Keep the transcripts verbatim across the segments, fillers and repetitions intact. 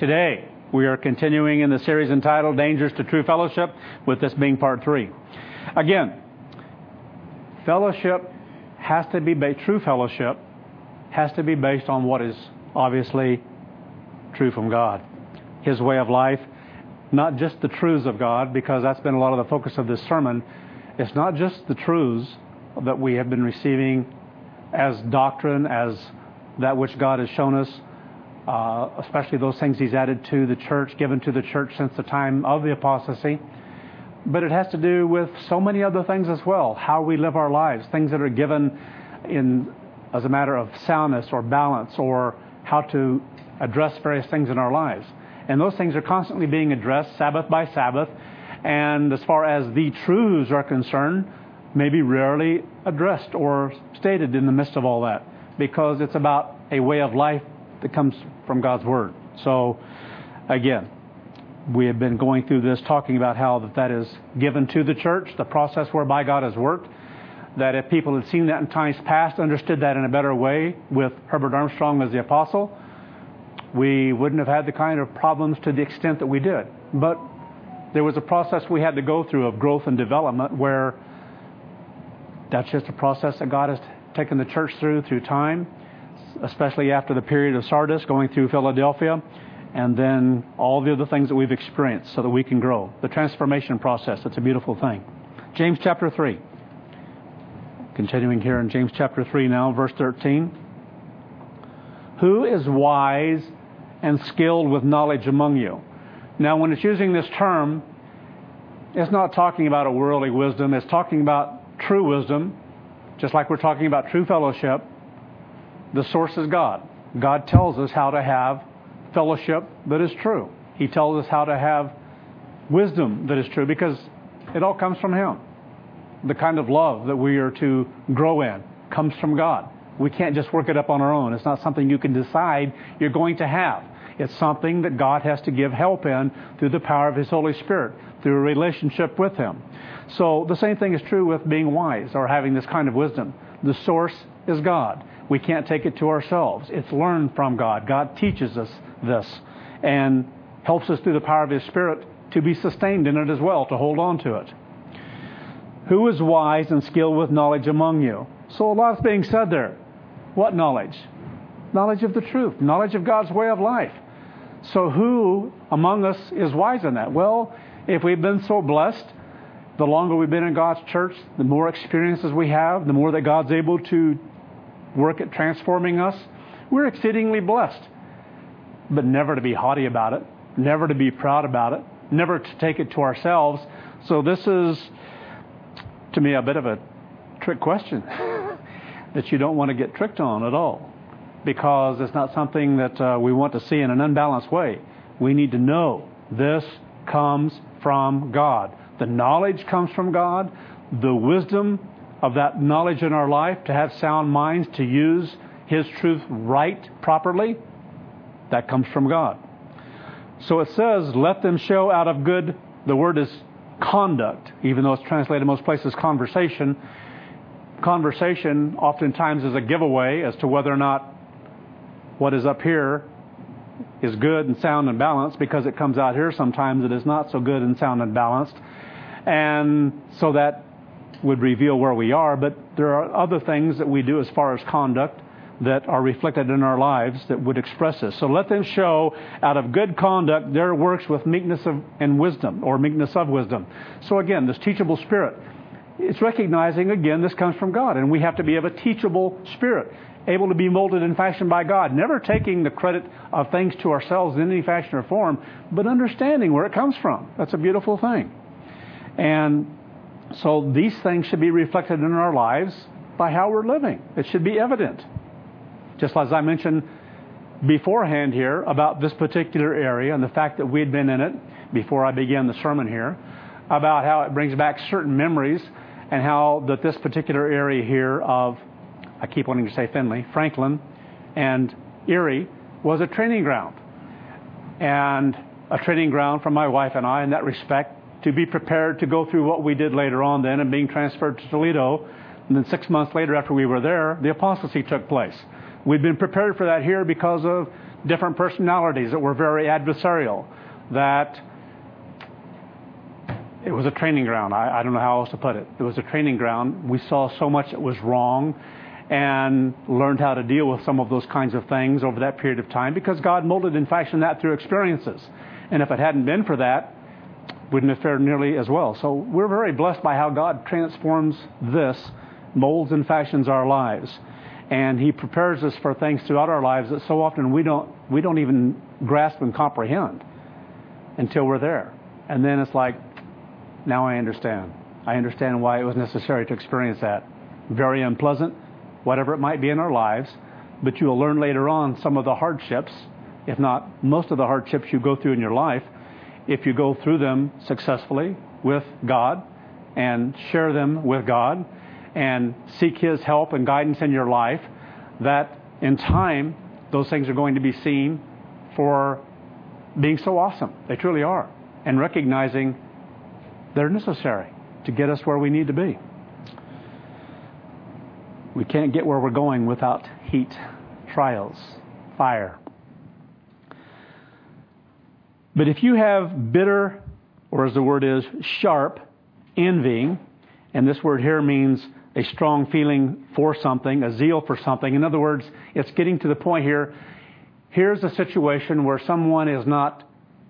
Today, we are continuing in the series entitled Dangers to True Fellowship, with this being part three. Again, fellowship has to be based, true fellowship has to be based on what is obviously true from God. His way of life, not just the truths of God, because that's been a lot of the focus of this sermon. It's not just the truths that we have been receiving as doctrine, as that which God has shown us, uh, especially those things He's added to the church, given to the church since the time of the apostasy. But it has to do with so many other things as well, how we live our lives, things that are given in as a matter of soundness or balance, or how to address various things in our lives. And those things are constantly being addressed Sabbath by Sabbath, and as far as the truths are concerned, maybe rarely addressed or stated in the midst of all that, because it's about a way of life that comes from God's Word. So, again, we have been going through this, talking about how that, that is given to the church, the process whereby God has worked, that if people had seen that in times past, understood that in a better way with Herbert Armstrong as the apostle, we wouldn't have had the kind of problems to the extent that we did. But there was a process we had to go through of growth and development, where that's just a process that God has taken the church through, through time, especially after the period of Sardis, going through Philadelphia, and then all the other things that we've experienced so that we can grow. The transformation process, it's a beautiful thing. James chapter three. Continuing here in James chapter three now, verse thirteen. Who is wise and skilled with knowledge among you? Now, when it's using this term, it's not talking about a worldly wisdom. It's talking about true wisdom, just like we're talking about true fellowship. The source is God. God tells us how to have fellowship that is true. He tells us how to have wisdom that is true, because it all comes from Him. The kind of love that we are to grow in comes from God. We can't just work it up on our own. It's not something you can decide you're going to have. It's something that God has to give help in through the power of His Holy Spirit, through a relationship with Him. So the same thing is true with being wise or having this kind of wisdom. The source is God. We can't take it to ourselves. It's learned from God. God teaches us this and helps us through the power of His Spirit to be sustained in it as well, to hold on to it. Who is wise and skilled with knowledge among you? So a lot's being said there. What knowledge? Knowledge of the truth. Knowledge of God's way of life. So who among us is wise in that? Well, if we've been so blessed, the longer we've been in God's church, the more experiences we have, the more that God's able to work at transforming us, we're exceedingly blessed. But never to be haughty about it, never to be proud about it, never to take it to ourselves. So this is, to me, a bit of a trick question that you don't want to get tricked on at all, because it's not something that uh, we want to see in an unbalanced way. We need to know this comes from God. The knowledge comes from God. The wisdom of that knowledge in our life, to have sound minds, to use His truth right, properly, that comes from God. So it says, let them show out of good, the word is conduct, even though it's translated in most places conversation. Conversation oftentimes is a giveaway as to whether or not what is up here is good and sound and balanced, because it comes out here sometimes it is not so good and sound and balanced. And so that would reveal where we are, but there are other things that we do as far as conduct that are reflected in our lives that would express this. So let them show out of good conduct their works with meekness of, and wisdom, or meekness of wisdom. So again, this teachable spirit, it's recognizing, again, this comes from God, and we have to be of a teachable spirit, able to be molded and fashioned by God, never taking the credit of things to ourselves in any fashion or form, but understanding where it comes from. That's a beautiful thing. And so these things should be reflected in our lives by how we're living. It should be evident. Just as I mentioned beforehand here about this particular area and the fact that we had been in it before I began the sermon here, about how it brings back certain memories, and how that this particular area here of, I keep wanting to say Findlay, Franklin and Erie was a training ground. And a training ground for my wife and I in that respect, to be prepared to go through what we did later on then and being transferred to Toledo. And then six months later after we were there, the apostasy took place. We'd been prepared for that here because of different personalities that were very adversarial, that it was a training ground. I, I don't know how else to put it. It was a training ground. We saw so much that was wrong and learned how to deal with some of those kinds of things over that period of time because God molded and fashioned that through experiences. And if it hadn't been for that, wouldn't have fared nearly as well. So we're very blessed by how God transforms this, molds and fashions our lives. And He prepares us for things throughout our lives that so often we don't we don't even grasp and comprehend until we're there. And then it's like, now I understand. I understand why it was necessary to experience that. Very unpleasant, whatever it might be in our lives, but you will learn later on some of the hardships, if not most of the hardships you go through in your life, if you go through them successfully with God and share them with God and seek His help and guidance in your life, that in time those things are going to be seen for being so awesome. They truly are. And recognizing they're necessary to get us where we need to be. We can't get where we're going without heat, trials, fire. But if you have bitter, or as the word is, sharp, envying, and this word here means a strong feeling for something, a zeal for something. In other words, it's getting to the point here, here's a situation where someone is not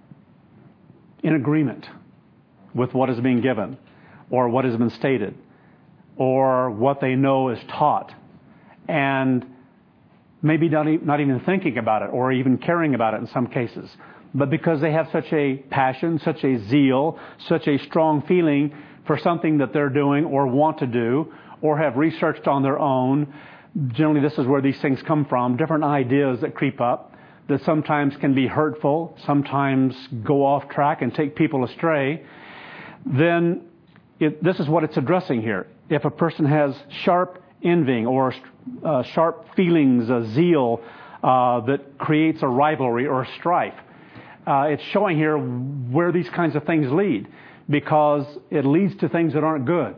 in agreement with what is being given, or what has been stated, or what they know is taught, and maybe not, e- not even thinking about it, or even caring about it in some cases. But because they have such a passion, such a zeal, such a strong feeling for something that they're doing or want to do, or have researched on their own, generally this is where these things come from, different ideas that creep up, that sometimes can be hurtful, sometimes go off track and take people astray, then it, this is what it's addressing here. If a person has sharp envying or uh, sharp feelings, a zeal uh, that creates a rivalry or a strife, uh, it's showing here where these kinds of things lead, because it leads to things that aren't good.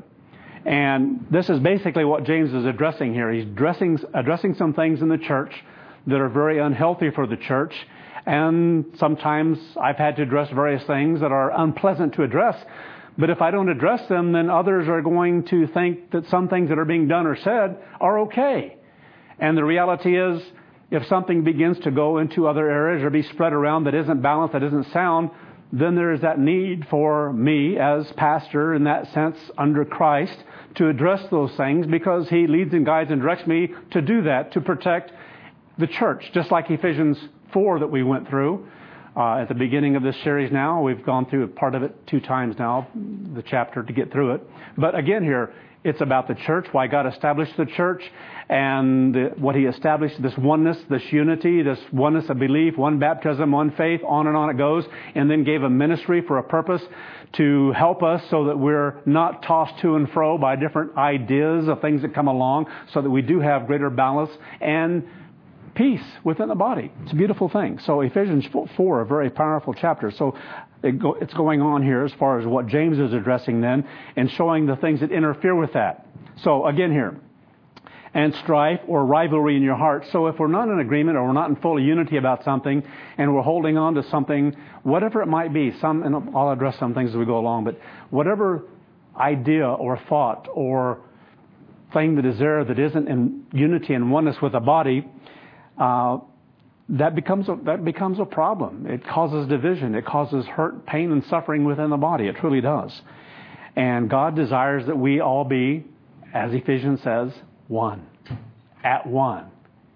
And this is basically what James is addressing here. He's addressing, addressing some things in the church that are very unhealthy for the church. And sometimes I've had to address various things that are unpleasant to address. But if I don't address them, then others are going to think that some things that are being done or said are okay. And the reality is, if something begins to go into other areas or be spread around that isn't balanced, that isn't sound, then there is that need for me as pastor, in that sense, under Christ, to address those things, because He leads and guides and directs me to do that, to protect the church, just like Ephesians four that we went through uh, at the beginning of this series. Now we've gone through part of it two times now, the chapter, to get through it. But again here, it's about the church, why God established the church, and the, what He established, this oneness, this unity, this oneness of belief, one baptism, one faith, on and on it goes, and then gave a ministry for a purpose to help us so that we're not tossed to and fro by different ideas of things that come along, so that we do have greater balance and peace within the body. It's a beautiful thing. So Ephesians four, a very powerful chapter. So it go, it's going on here as far as what James is addressing then, and showing the things that interfere with that. So again here, and strife or rivalry in your heart. So if we're not in agreement, or we're not in full unity about something, and we're holding on to something, whatever it might be, some, and I'll address some things as we go along, but whatever idea or thought or thing that is there that isn't in unity and oneness with the body, Uh, that becomes a, that becomes a problem. It causes division. It causes hurt, pain, and suffering within the body. It truly does. And God desires that we all be, as Ephesians says, one. At one.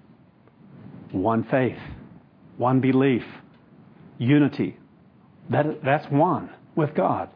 One faith. One belief. Unity. That, that's one with God.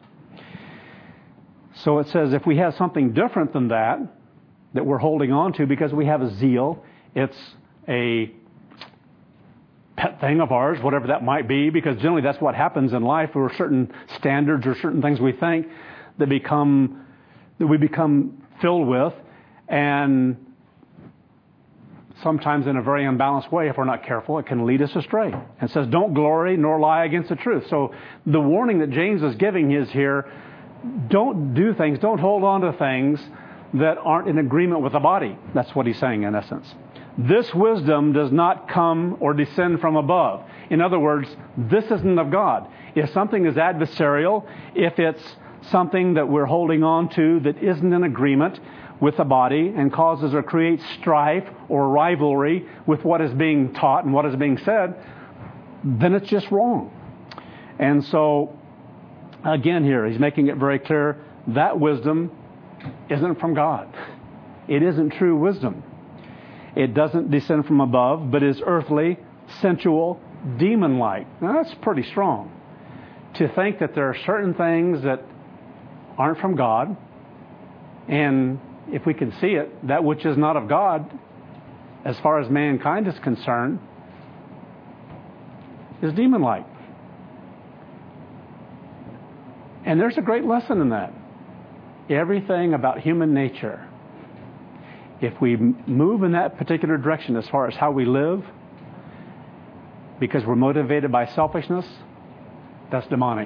So it says if we have something different than that, that we're holding on to because we have a zeal, it's a pet thing of ours, whatever that might be, because generally that's what happens in life. There are certain standards or certain things we think that become that we become filled with, and sometimes in a very unbalanced way, if we're not careful, it can lead us astray. And it says, don't glory nor lie against the truth. So the warning that James is giving is here, don't do things, don't hold on to things that aren't in agreement with the body. That's what he's saying in essence. This wisdom does not come or descend from above. In other words, this isn't of God. If something is adversarial, if it's something that we're holding on to that isn't in agreement with the body and causes or creates strife or rivalry with what is being taught and what is being said, then it's just wrong. And so, again here, he's making it very clear that wisdom isn't from God. It isn't true wisdom. It doesn't descend from above, but is earthly, sensual, demon-like. Now, that's pretty strong. To think that there are certain things that aren't from God, and if we can see it, that which is not of God, as far as mankind is concerned, is demon-like. And there's a great lesson in that. Everything about human nature, if we move in that particular direction as far as how we live, because we're motivated by selfishness, that's demonic.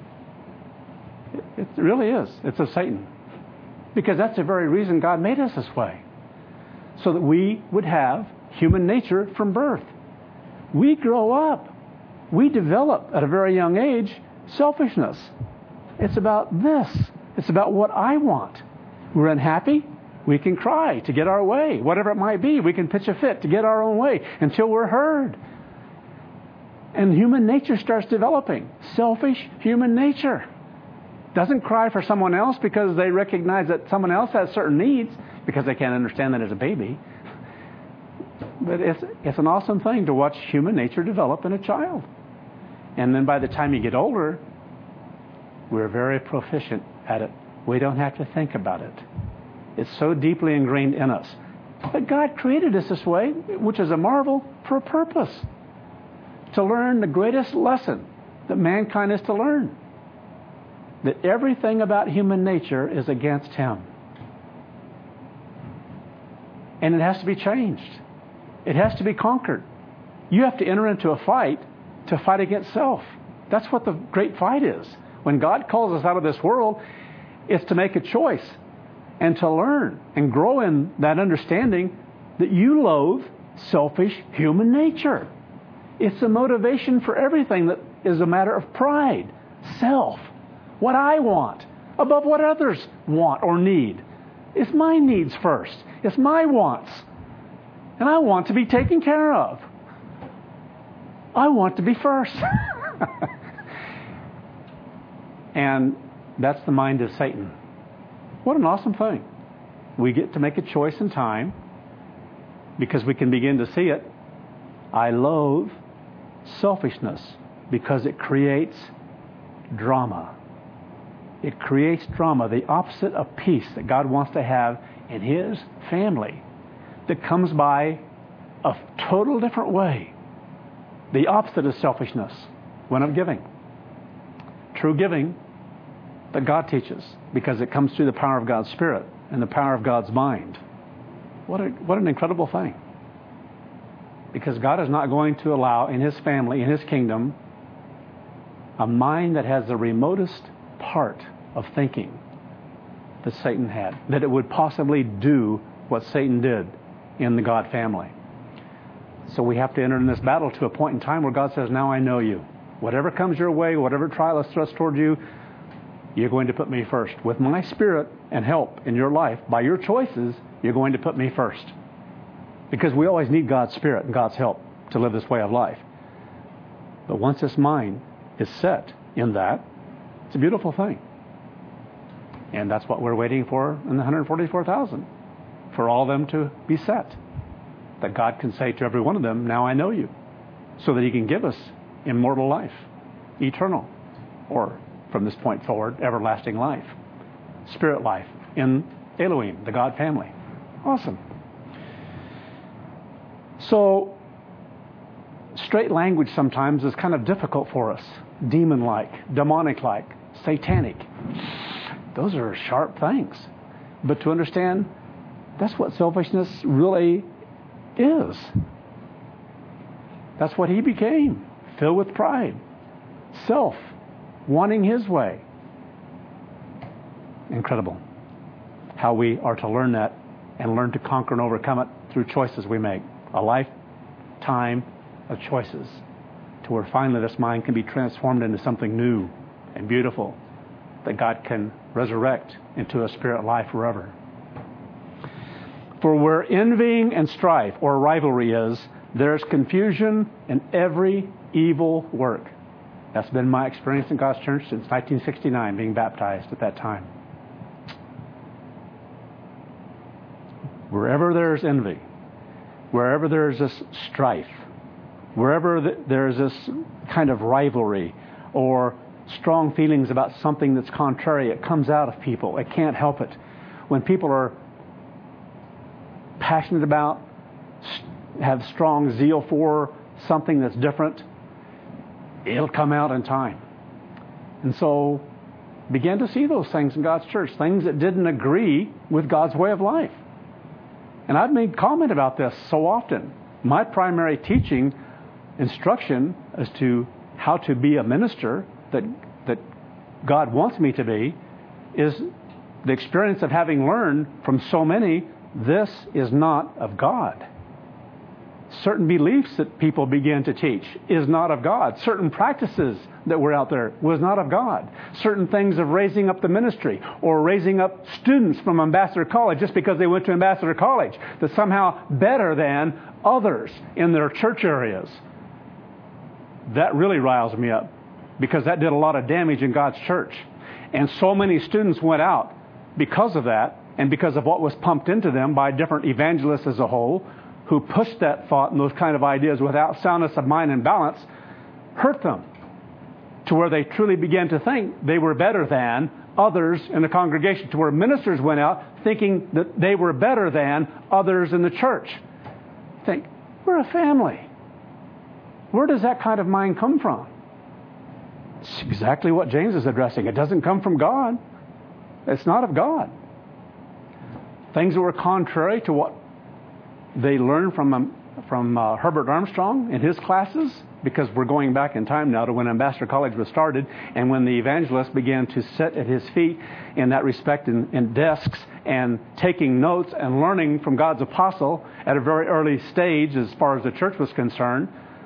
It, it really is. It's of Satan. Because that's the very reason God made us this way. So that we would have human nature from birth. We grow up. We develop at a very young age selfishness. It's about this. It's about what I want. We're unhappy. We can cry to get our way. Whatever it might be, we can pitch a fit to get our own way until we're heard. And human nature starts developing. Selfish human nature. Doesn't cry for someone else because they recognize that someone else has certain needs because they can't understand that as a baby. But it's, it's an awesome thing to watch human nature develop in a child. And then by the time you get older, we're very proficient at it. We don't have to think about it. It's so deeply ingrained in us. But God created us this way, which is a marvel, for a purpose. To learn the greatest lesson that mankind is to learn. That everything about human nature is against Him. And it has to be changed. It has to be conquered. You have to enter into a fight to fight against self. That's what the great fight is. When God calls us out of this world, it's to make a choice and to learn and grow in that understanding that you loathe selfish human nature. It's a motivation for everything that is a matter of pride, self, what I want, above what others want or need. It's my needs first. It's my wants. And I want to be taken care of. I want to be first. And that's the mind of Satan. What an awesome thing. We get to make a choice in time because we can begin to see it. I loathe selfishness because it creates drama. It creates drama, the opposite of peace that God wants to have in His family, that comes by a total different way. The opposite of selfishness, one of giving. True giving that God teaches, because it comes through the power of God's Spirit and the power of God's mind. What a, what an incredible thing. Because God is not going to allow in His family, in His kingdom, a mind that has the remotest part of thinking that Satan had, that it would possibly do what Satan did in the God family. So we have to enter in this battle to a point in time where God says, now I know you. Whatever comes your way, whatever trial is thrust toward you, you're going to put me first. With my Spirit and help in your life, by your choices, you're going to put me first. Because we always need God's Spirit and God's help to live this way of life. But once this mind is set in that, it's a beautiful thing. And that's what we're waiting for in the one hundred forty-four thousand. For all of them to be set. That God can say to every one of them, now I know you. So that He can give us immortal life, eternal, or from this point forward, everlasting life, spirit life in Elohim, the God family. Awesome. So, straight language sometimes is kind of difficult for us. Demon-like, demonic-like, satanic. Those are sharp things. But to understand, that's what selfishness really is. That's what he became. Filled with pride. Self. Wanting his way. Incredible. How we are to learn that and learn to conquer and overcome it through choices we make. A lifetime of choices to where finally this mind can be transformed into something new and beautiful that God can resurrect into a spirit life forever. For where envying and strife or rivalry is, there's confusion in every evil work. That's been my experience in God's church since nineteen sixty-nine, being baptized at that time. Wherever there's envy, wherever there's this strife, wherever there's this kind of rivalry or strong feelings about something that's contrary, it comes out of people. It can't help it. When people are passionate about, have strong zeal for something that's different, it'll come out in time. And so begin to see those things in God's church, things that didn't agree with God's way of life. And I've made comment about this so often. My primary teaching instruction as to how to be a minister that that God wants me to be is the experience of having learned from so many, this is not of God. Certain beliefs that people begin to teach is not of God. Certain practices that were out there was not of God. Certain things of raising up the ministry or raising up students from Ambassador College just because they went to Ambassador College, that somehow better than others in their church areas. That really riles me up because that did a lot of damage in God's church. And so many students went out because of that and because of what was pumped into them by different evangelists as a whole, who pushed that thought and those kind of ideas without soundness of mind and balance, hurt them to where they truly began to think they were better than others in the congregation, to where ministers went out thinking that they were better than others in the church. Think, we're a family. Where does that kind of mind come from? It's exactly what James is addressing. It doesn't come from God. It's not of God. Things that were contrary to what they learned from um, from uh, Herbert Armstrong in his classes, because we're going back in time now to when Ambassador College was started and when the evangelists began to sit at his feet in that respect in, in desks and taking notes and learning from God's apostle at a very early stage as far as the church was concerned.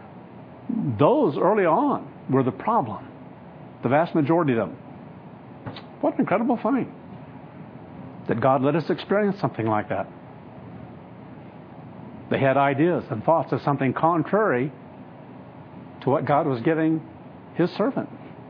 Those early on were the problem. The vast majority of them. What an incredible thing that God let us experience something like that. They had ideas and thoughts of something contrary to what God was giving His servant.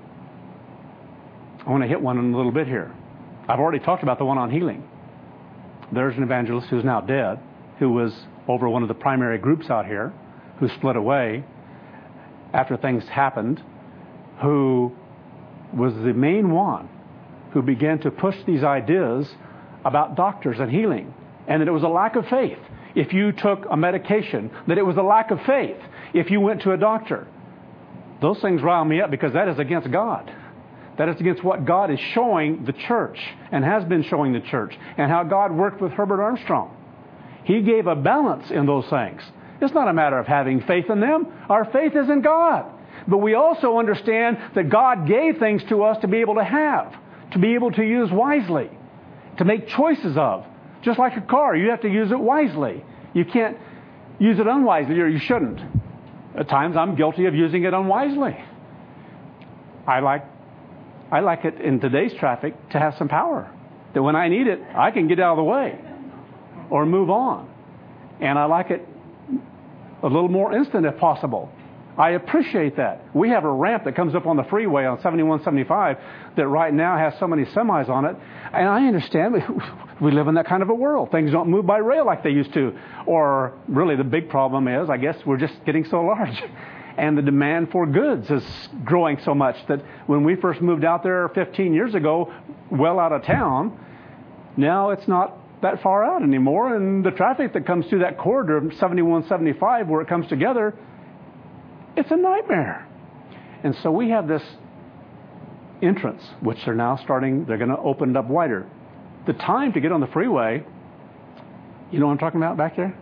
I want to hit one in a little bit here. I've already talked about the one on healing. There's an evangelist who's now dead, who was over one of the primary groups out here, who split away after things happened, who was the main one who began to push these ideas about doctors and healing, and that it was a lack of faith. If you took a medication, that it was a lack of faith if you went to a doctor. Those things rile me up because that is against God. That is against what God is showing the church and has been showing the church, and how God worked with Herbert Armstrong. He gave a balance in those things. It's not a matter of having faith in them. Our faith is in God. But we also understand that God gave things to us to be able to have, to be able to use wisely, to make choices of. Just like a car, you have to use it wisely. You can't use it unwisely, or you shouldn't. At times I'm guilty of using it unwisely. I like I like it in today's traffic to have some power. That when I need it, I can get out of the way or move on. And I like it a little more instant if possible. I appreciate that. We have a ramp that comes up on the freeway on seventy-one seventy-five that right now has so many semis on it. And I understand we live in that kind of a world. Things don't move by rail like they used to. Or really the big problem is, I guess, we're just getting so large. And the demand for goods is growing so much that when we first moved out there fifteen years ago, well out of town, now it's not that far out anymore. And the traffic that comes through that corridor of seventy-one seventy-five where it comes together, it's a nightmare. And so we have this entrance, which they're now starting, they're going to open it up wider. The time to get on the freeway, you know what I'm talking about back there?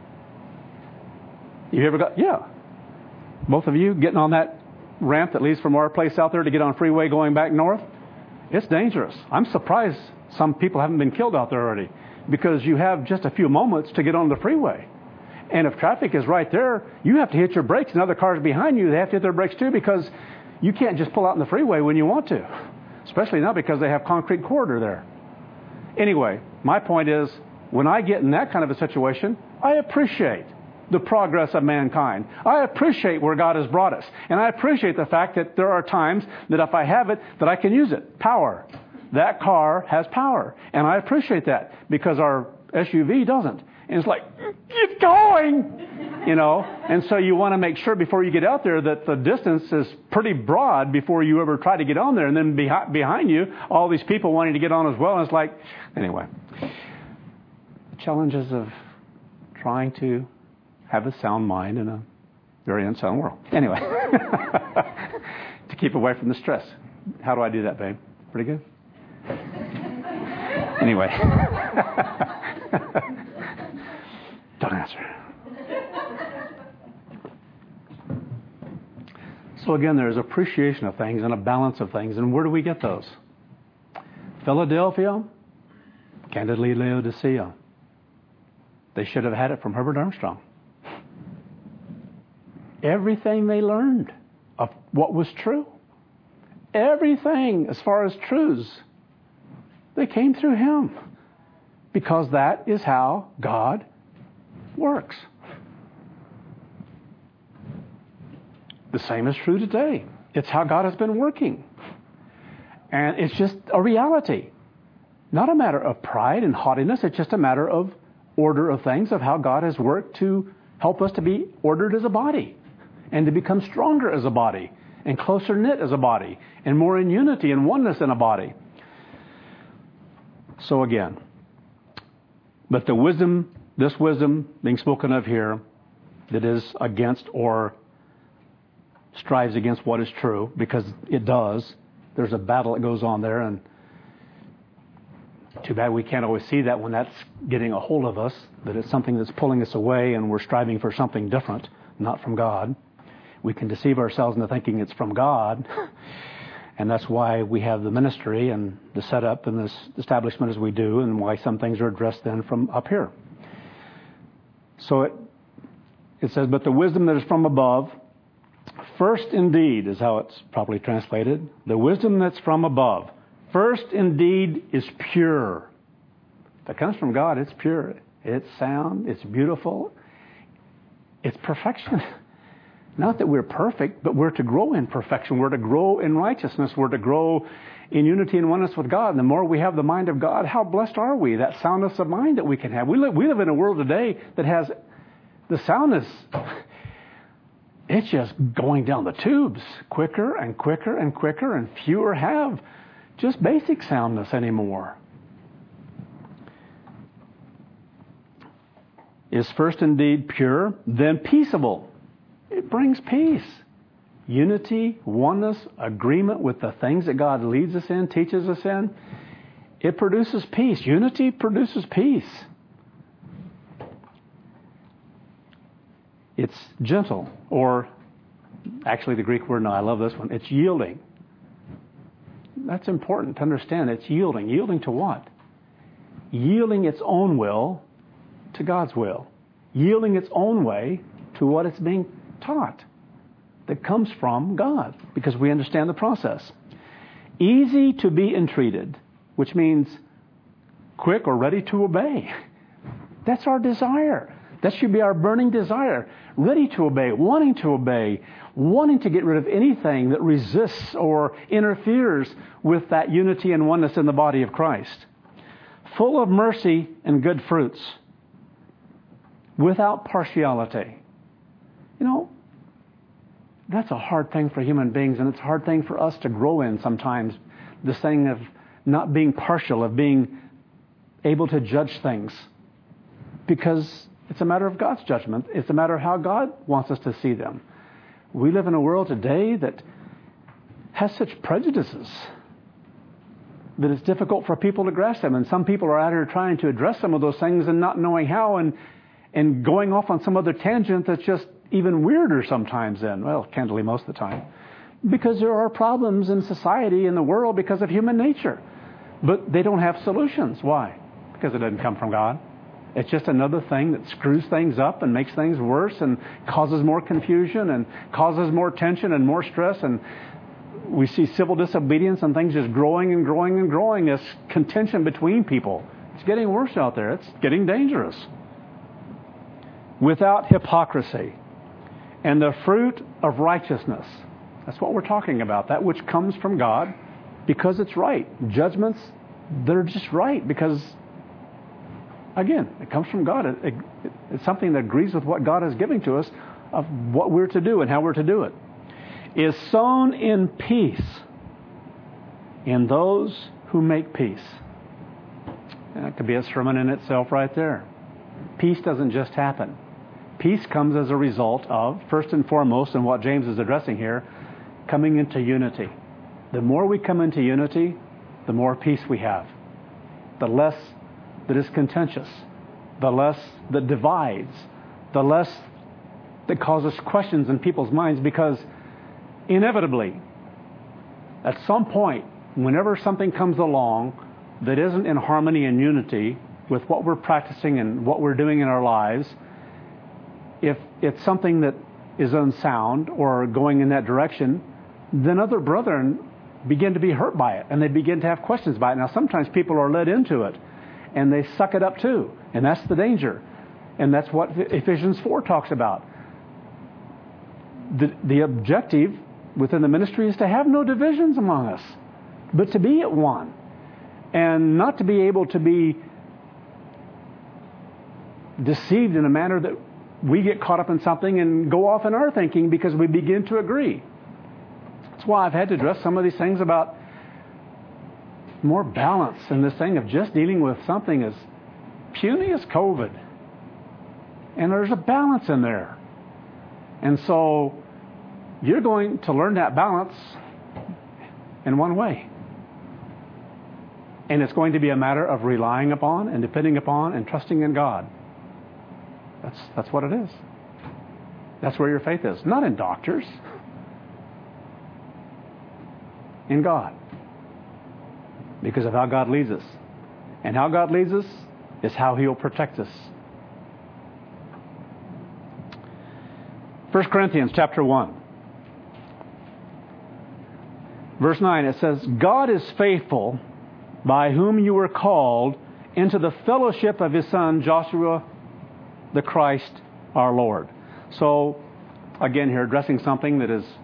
You ever got, yeah. Both of you getting on that ramp that leads from our place out there to get on freeway going back north? It's dangerous. I'm surprised some people haven't been killed out there already, because you have just a few moments to get on the freeway. And if traffic is right there, you have to hit your brakes, and other cars behind you, they have to hit their brakes too, because you can't just pull out in the freeway when you want to, especially now because they have concrete corridor there. Anyway, my point is, when I get in that kind of a situation, I appreciate the progress of mankind. I appreciate where God has brought us. And I appreciate the fact that there are times that if I have it, that I can use it. Power. That car has power. And I appreciate that because our S U V doesn't. And it's like, get going! You know, and so you want to make sure before you get out there that the distance is pretty broad before you ever try to get on there. And then behind, behind you, all these people wanting to get on as well. And it's like, anyway, challenges of trying to have a sound mind in a very unsound world. Anyway, to keep away from the stress. How do I do that, babe? Pretty good? Anyway. Don't answer. So again, there's appreciation of things and a balance of things. And where do we get those? Philadelphia, candidly Laodicea. They should have had it from Herbert Armstrong. Everything they learned of what was true, everything as far as truths, they came through him. Because that is how God works. The same is true today. It's how God has been working. And it's just a reality. Not a matter of pride and haughtiness. It's just a matter of order of things, of how God has worked to help us to be ordered as a body and to become stronger as a body and closer knit as a body and more in unity and oneness in a body. So again, but the wisdom, this wisdom being spoken of here that is against or strives against what is true, because it does. There's a battle that goes on there, and too bad we can't always see that when that's getting a hold of us, that it's something that's pulling us away and we're striving for something different, not from God. We can deceive ourselves into thinking it's from God, and that's why we have the ministry and the setup and this establishment as we do, and why some things are addressed then from up here. So it, it says, but the wisdom that is from above, first indeed is how it's properly translated. The wisdom that's from above. First indeed is pure. If it comes from God, it's pure. It's sound. It's beautiful. It's perfection. Not that we're perfect, but we're to grow in perfection. We're to grow in righteousness. We're to grow in unity and oneness with God. And the more we have the mind of God, how blessed are we? That soundness of mind that we can have. We live, we live in a world today that has the soundness. It's just going down the tubes quicker and quicker and quicker, and fewer have just basic soundness anymore. Is first indeed pure, then peaceable. It brings peace, unity, oneness, agreement with the things that God leads us in, teaches us in. It produces peace. Unity produces peace. It's gentle, or actually the Greek word, no, I love this one, it's yielding. That's important to understand. It's yielding. Yielding to what? Yielding its own will to God's will. Yielding its own way to what it's being taught that comes from God, because we understand the process. Easy to be entreated, which means quick or ready to obey. That's our desire. That should be our burning desire. Ready to obey, wanting to obey, wanting to get rid of anything that resists or interferes with that unity and oneness in the body of Christ. Full of mercy and good fruits, without partiality. You know, that's a hard thing for human beings, and it's a hard thing for us to grow in sometimes. This thing of not being partial, of being able to judge things. Because it's a matter of God's judgment. It's a matter of how God wants us to see them. We live in a world today that has such prejudices that it's difficult for people to grasp them. And some people are out here trying to address some of those things and not knowing how, and and going off on some other tangent that's just even weirder sometimes then. Well, candidly, most of the time. Because there are problems in society, in the world, because of human nature. But they don't have solutions. Why? because it doesn't come from God. It's just another thing that screws things up and makes things worse and causes more confusion and causes more tension and more stress. And we see civil disobedience and things just growing and growing and growing as contention between people. It's getting worse out there. It's getting dangerous. Without hypocrisy. And the fruit of righteousness. That's what we're talking about. That which comes from God because it's right. Judgments, they're just right because, again, it comes from God. It, it, it's something that agrees with what God is giving to us of what we're to do and how we're to do it. Is sown in peace in those who make peace. And that could be a sermon in itself right there. Peace doesn't just happen. Peace comes as a result of, first and foremost, and what James is addressing here, coming into unity. The more we come into unity, the more peace we have. The less that is contentious. The less that divides. The less that causes questions in people's minds, because inevitably, at some point, whenever something comes along that isn't in harmony and unity with what we're practicing and what we're doing in our lives, if it's something that is unsound or going in that direction, then other brethren begin to be hurt by it and they begin to have questions about it. Now, sometimes people are led into it and they suck it up too, and that's the danger. And that's what Ephesians four talks about. The, the objective within the ministry is to have no divisions among us, but to be at one, and not to be able to be deceived in a manner that we get caught up in something and go off in our thinking because we begin to agree. That's why I've had to address some of these things about more balance in this thing of just dealing with something as puny as COVID. And there's a balance in there. And so you're going to learn that balance in one way. And it's going to be a matter of relying upon and depending upon and trusting in God. That's that's what it is. That's where your faith is. Not in doctors. In God. Because of how God leads us. And how God leads us is how He'll protect us. First Corinthians chapter one. Verse nine, it says, God is faithful, by whom you were called into the fellowship of His Son, Joshua the Christ our Lord. So, again here, addressing something that is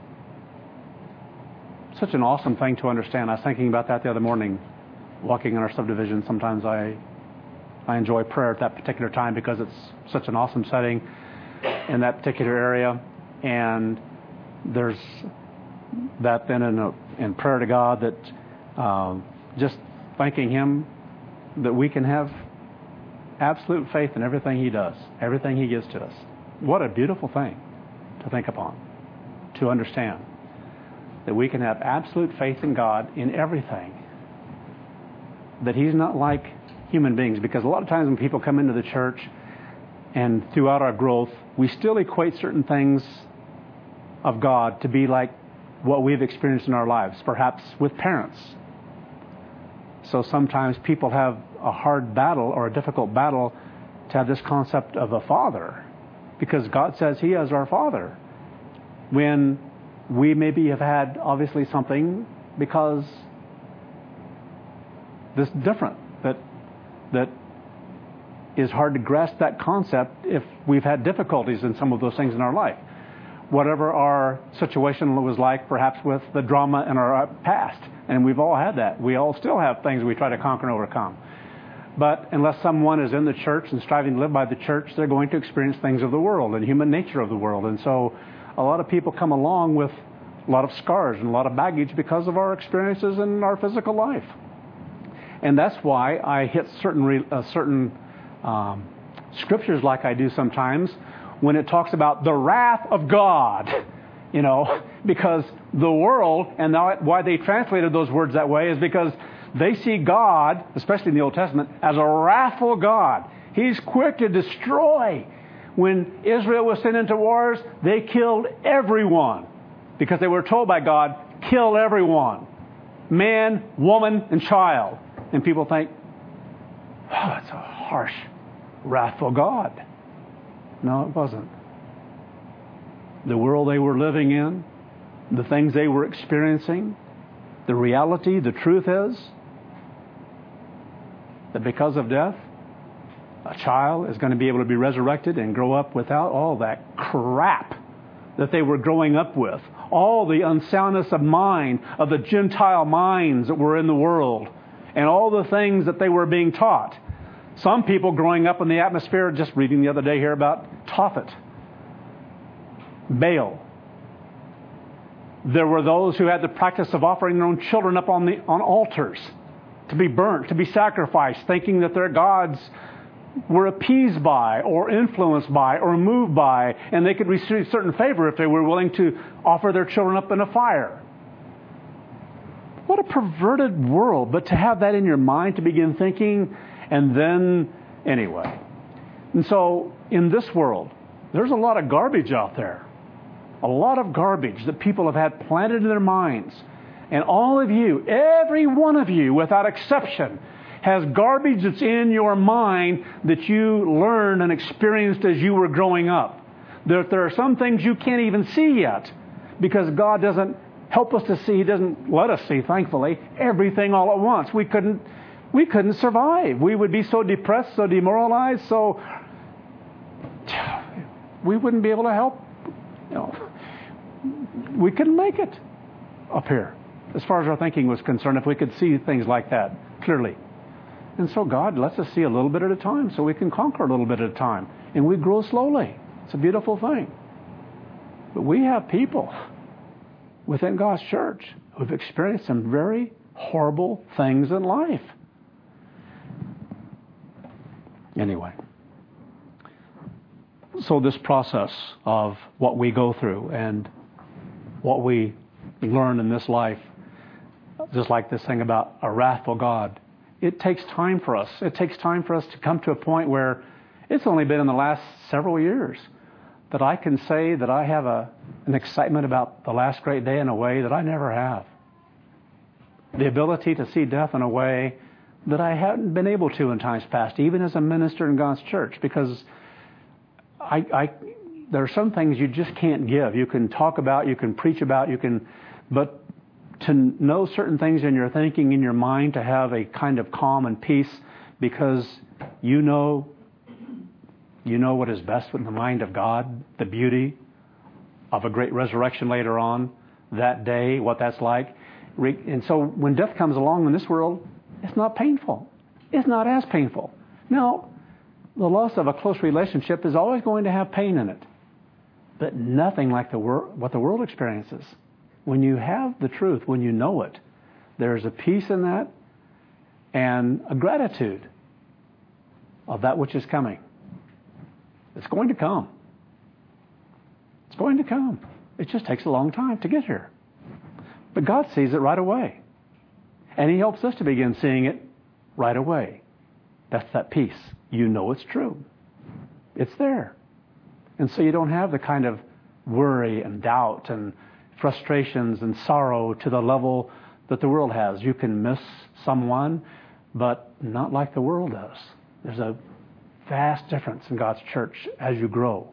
such an awesome thing to understand. I was thinking about that the other morning, walking in our subdivision. Sometimes I I enjoy prayer at that particular time because it's such an awesome setting in that particular area. And there's that then in, a, in prayer to God that um, just thanking Him that we can have absolute faith in everything He does, everything He gives to us. What a beautiful thing to think upon, to understand that we can have absolute faith in God in everything. That He's not like human beings, because a lot of times when people come into the church and throughout our growth, we still equate certain things of God to be like what we've experienced in our lives, perhaps with parents. So sometimes people have a hard battle or a difficult battle to have this concept of a father, because God says He is our Father, when we maybe have had obviously something because this different that that is hard to grasp that concept if we've had difficulties in some of those things in our life. Whatever our situation was like, perhaps with the drama in our past. And we've all had that. We all still have things we try to conquer and overcome. But unless someone is in the church and striving to live by the church, they're going to experience things of the world and human nature of the world. And so a lot of people come along with a lot of scars and a lot of baggage because of our experiences in our physical life. And that's why I hit certain re, uh, certain um, scriptures like I do sometimes when it talks about the wrath of God, you know, because the world, and now why they translated those words that way is because they see God, especially in the Old Testament, as a wrathful God. He's quick to destroy. When Israel was sent into wars, they killed everyone because they were told by God, kill everyone. Man, woman, and child. And people think, oh, it's harsh, wrathful God. No, it wasn't. The world they were living in, the things they were experiencing, the reality, the truth is that because of death, a child is going to be able to be resurrected and grow up without all that crap that they were growing up with. All the unsoundness of mind, of the Gentile minds that were in the world, and all the things that they were being taught. Some people growing up in the atmosphere, just reading the other day here about Tophet, Baal. There were those who had the practice of offering their own children up on the on altars to be burnt, to be sacrificed, thinking that their gods were appeased by or influenced by or moved by, and they could receive certain favor if they were willing to offer their children up in a fire. What a perverted world, but to have that in your mind, to begin thinking, and then, anyway. And so, in this world, there's a lot of garbage out there. A lot of garbage that people have had planted in their minds. And all of you, every one of you, without exception, has garbage that's in your mind that you learned and experienced as you were growing up. There, there are some things you can't even see yet because God doesn't help us to see. He doesn't let us see, thankfully, everything all at once. We couldn't, we couldn't survive. We would be so depressed, so demoralized, so we wouldn't be able to help. You know, we couldn't make it up here as far as our thinking was concerned if we could see things like that clearly. And so God lets us see a little bit at a time so we can conquer a little bit at a time. And we grow slowly. It's a beautiful thing. But we have people within God's church who have experienced some very horrible things in life. Anyway. So this process of what we go through and what we learn in this life, just like this thing about a wrathful God, it takes time for us. It takes time for us to come to a point where it's only been in the last several years that I can say that I have a, an excitement about the last great day in a way that I never have. The ability to see death in a way that I haven't been able to in times past, even as a minister in God's church, because I, I, there are some things you just can't give. You can talk about, you can preach about, you can, but to know certain things in your thinking, in your mind, to have a kind of calm and peace because you know, you know what is best in the mind of God, the beauty of a great resurrection later on, that day, what that's like. And so when death comes along in this world, it's not painful. It's not as painful. Now, the loss of a close relationship is always going to have pain in it, but nothing like the wor- what the world experiences. When you have the truth, when you know it, there's a peace in that and a gratitude of that which is coming. It's going to come. It's going to come. It just takes a long time to get here. But God sees it right away. And He helps us to begin seeing it right away. That's that peace. You know it's true. It's there. And so you don't have the kind of worry and doubt and frustrations and sorrow to the level that the world has. You can miss someone, but not like the world does. There's a vast difference in God's church as you grow.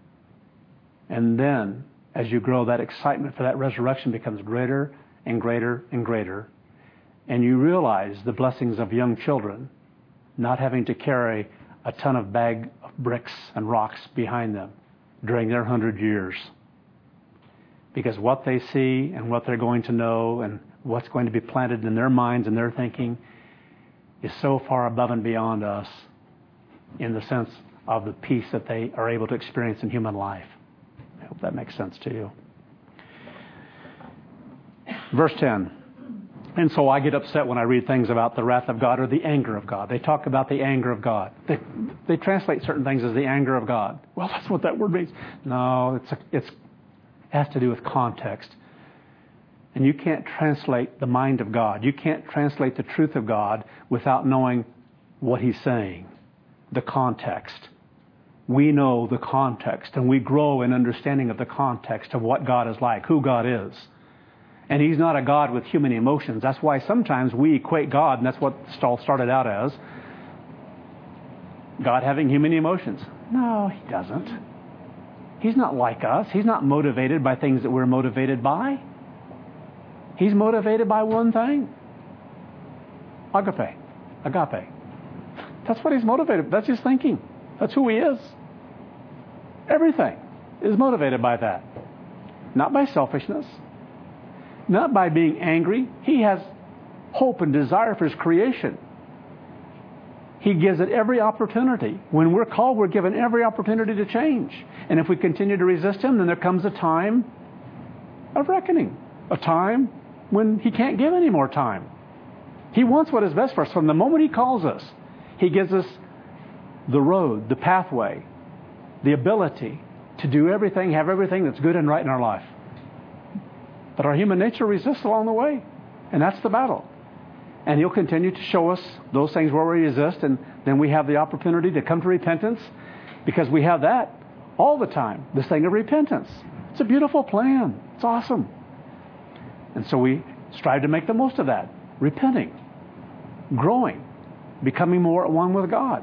And then, as you grow, that excitement for that resurrection becomes greater and greater and greater. And you realize the blessings of young children not having to carry a ton of bag of bricks and rocks behind them during their hundred years. Because what they see and what they're going to know and what's going to be planted in their minds and their thinking is so far above and beyond us in the sense of the peace that they are able to experience in human life. I hope that makes sense to you. Verse ten. And so I get upset when I read things about the wrath of God or the anger of God. They talk about the anger of God. They, they translate certain things as the anger of God. Well, that's what that word means. No, it's a, it's it has to do with context. And you can't translate the mind of God. You can't translate the truth of God without knowing what He's saying, the context. We know the context, and we grow in understanding of the context of what God is like, who God is. And He's not a God with human emotions. That's why sometimes we equate God, and that's what Stahl started out as, God having human emotions. No, He doesn't. He's not like us. He's not motivated by things that we're motivated by. He's motivated by one thing. Agape. Agape. That's what He's motivated. That's His thinking. That's who He is. Everything is motivated by that. Not by selfishness. Not by being angry. He has hope and desire for His creation. He gives it every opportunity. When we're called, we're given every opportunity to change. And if we continue to resist Him, then there comes a time of reckoning. A time when He can't give any more time. He wants what is best for us. From the moment He calls us, He gives us the road, the pathway, the ability to do everything, have everything that's good and right in our life. But our human nature resists along the way. And that's the battle. And He'll continue to show us those things where we resist, and then we have the opportunity to come to repentance, because we have that all the time, this thing of repentance. It's a beautiful plan. It's awesome. And so we strive to make the most of that, repenting, growing, becoming more at one with God.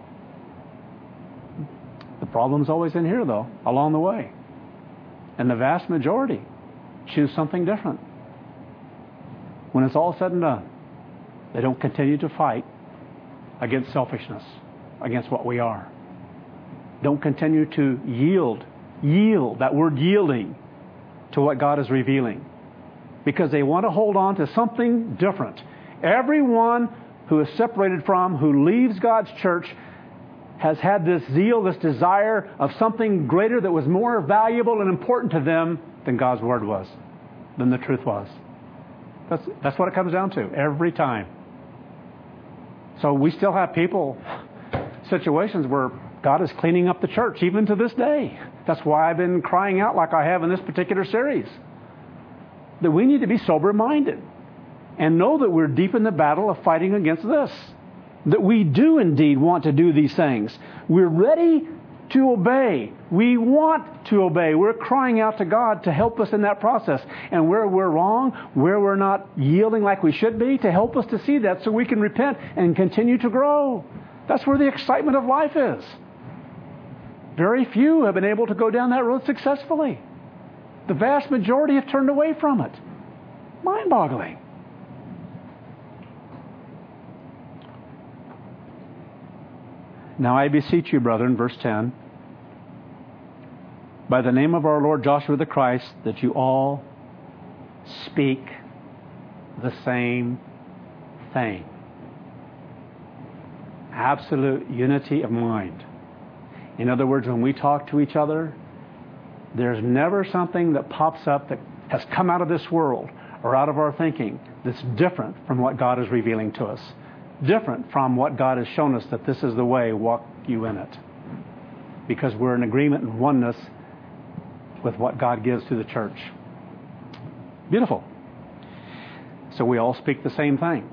The problem's always in here, though, along the way. And the vast majority choose something different. When it's all said and done, they don't continue to fight against selfishness, against what we are. Don't continue to yield, yield, that word yielding, to what God is revealing. Because they want to hold on to something different. Everyone who is separated from, who leaves God's church, has had this zeal, this desire of something greater that was more valuable and important to them than God's Word was, than the truth was. That's, that's what it comes down to every time. So we still have people, situations where God is cleaning up the church, even to this day. That's why I've been crying out like I have in this particular series. That we need to be sober-minded and know that we're deep in the battle of fighting against this. That we do indeed want to do these things. We're ready to obey. We want to obey. We're crying out to God to help us in that process. And where we're wrong, where we're not yielding like we should be, to help us to see that so we can repent and continue to grow. That's where the excitement of life is. Very few have been able to go down that road successfully. The vast majority have turned away from it. Mind-boggling. Now I beseech you, brethren, verse ten, by the name of our Lord Joshua the Christ, that you all speak the same thing. Absolute unity of mind. In other words, when we talk to each other, there's never something that pops up that has come out of this world or out of our thinking that's different from what God is revealing to us. Different from what God has shown us that this is the way, walk you in it. Because we're in agreement and oneness with what God gives to the church. Beautiful. So we all speak the same thing.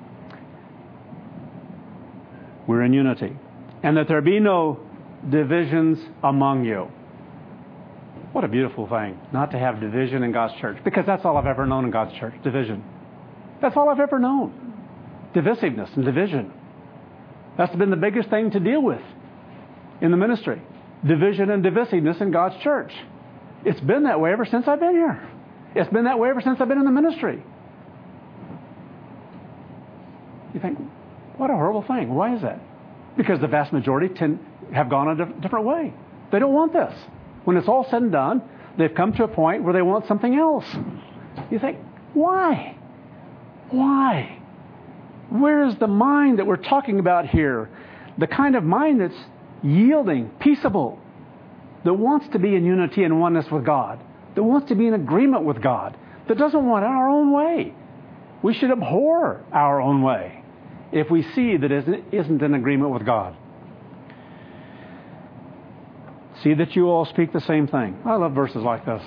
We're in unity. And that there be no divisions among you. What a beautiful thing, not to have division in God's church. Because that's all I've ever known in God's church, division. That's all I've ever known. Divisiveness and division. That's been the biggest thing to deal with in the ministry. Division and divisiveness in God's church. It's been that way ever since I've been here. It's been that way ever since I've been in the ministry. You think, what a horrible thing. Why is that? Because the vast majority tend, have gone a diff- different way. They don't want this. When it's all said and done, they've come to a point where they want something else. You think, why? Why? Where is the mind that we're talking about here? The kind of mind that's yielding, peaceable, that wants to be in unity and oneness with God, that wants to be in agreement with God, that doesn't want our own way. We should abhor our own way if we see that it isn't in agreement with God. See that you all speak the same thing. I love verses like this.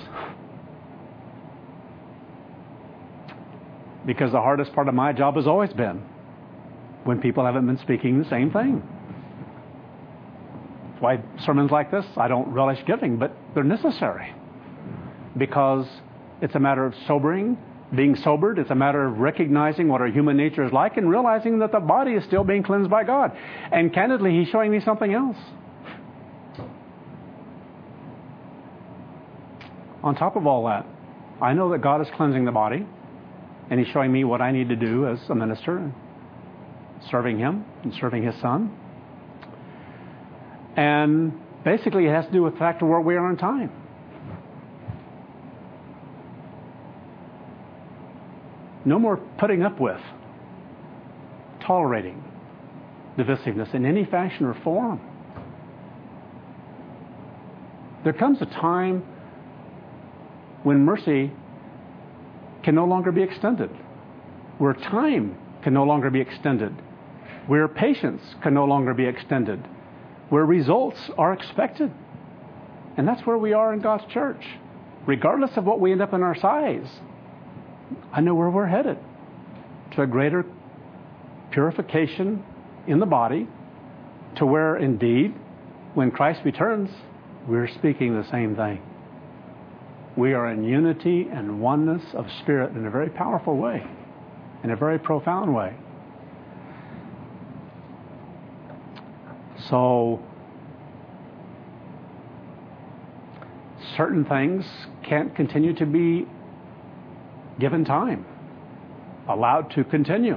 Because the hardest part of my job has always been when people haven't been speaking the same thing. That's why sermons like this, I don't relish giving, but they're necessary. Because it's a matter of sobering being sobered. It's a matter of recognizing what our human nature is like and realizing that the body is still being cleansed by God. And candidly, He's showing me something else. On top of all that, I know that God is cleansing the body, and He's showing me what I need to do as a minister, serving Him and serving His Son. And basically, it has to do with the fact of where we are in time. No more putting up with, tolerating divisiveness in any fashion or form. There comes a time when mercy can no longer be extended, where time can no longer be extended, where patience can no longer be extended, where results are expected. And that's where we are in God's church. Regardless of what we end up in our size, I know where we're headed, to a greater purification in the body, to where indeed, when Christ returns, we're speaking the same thing. We are in unity and oneness of spirit in a very powerful way, in a very profound way. So, certain things can't continue to be given time, allowed to continue.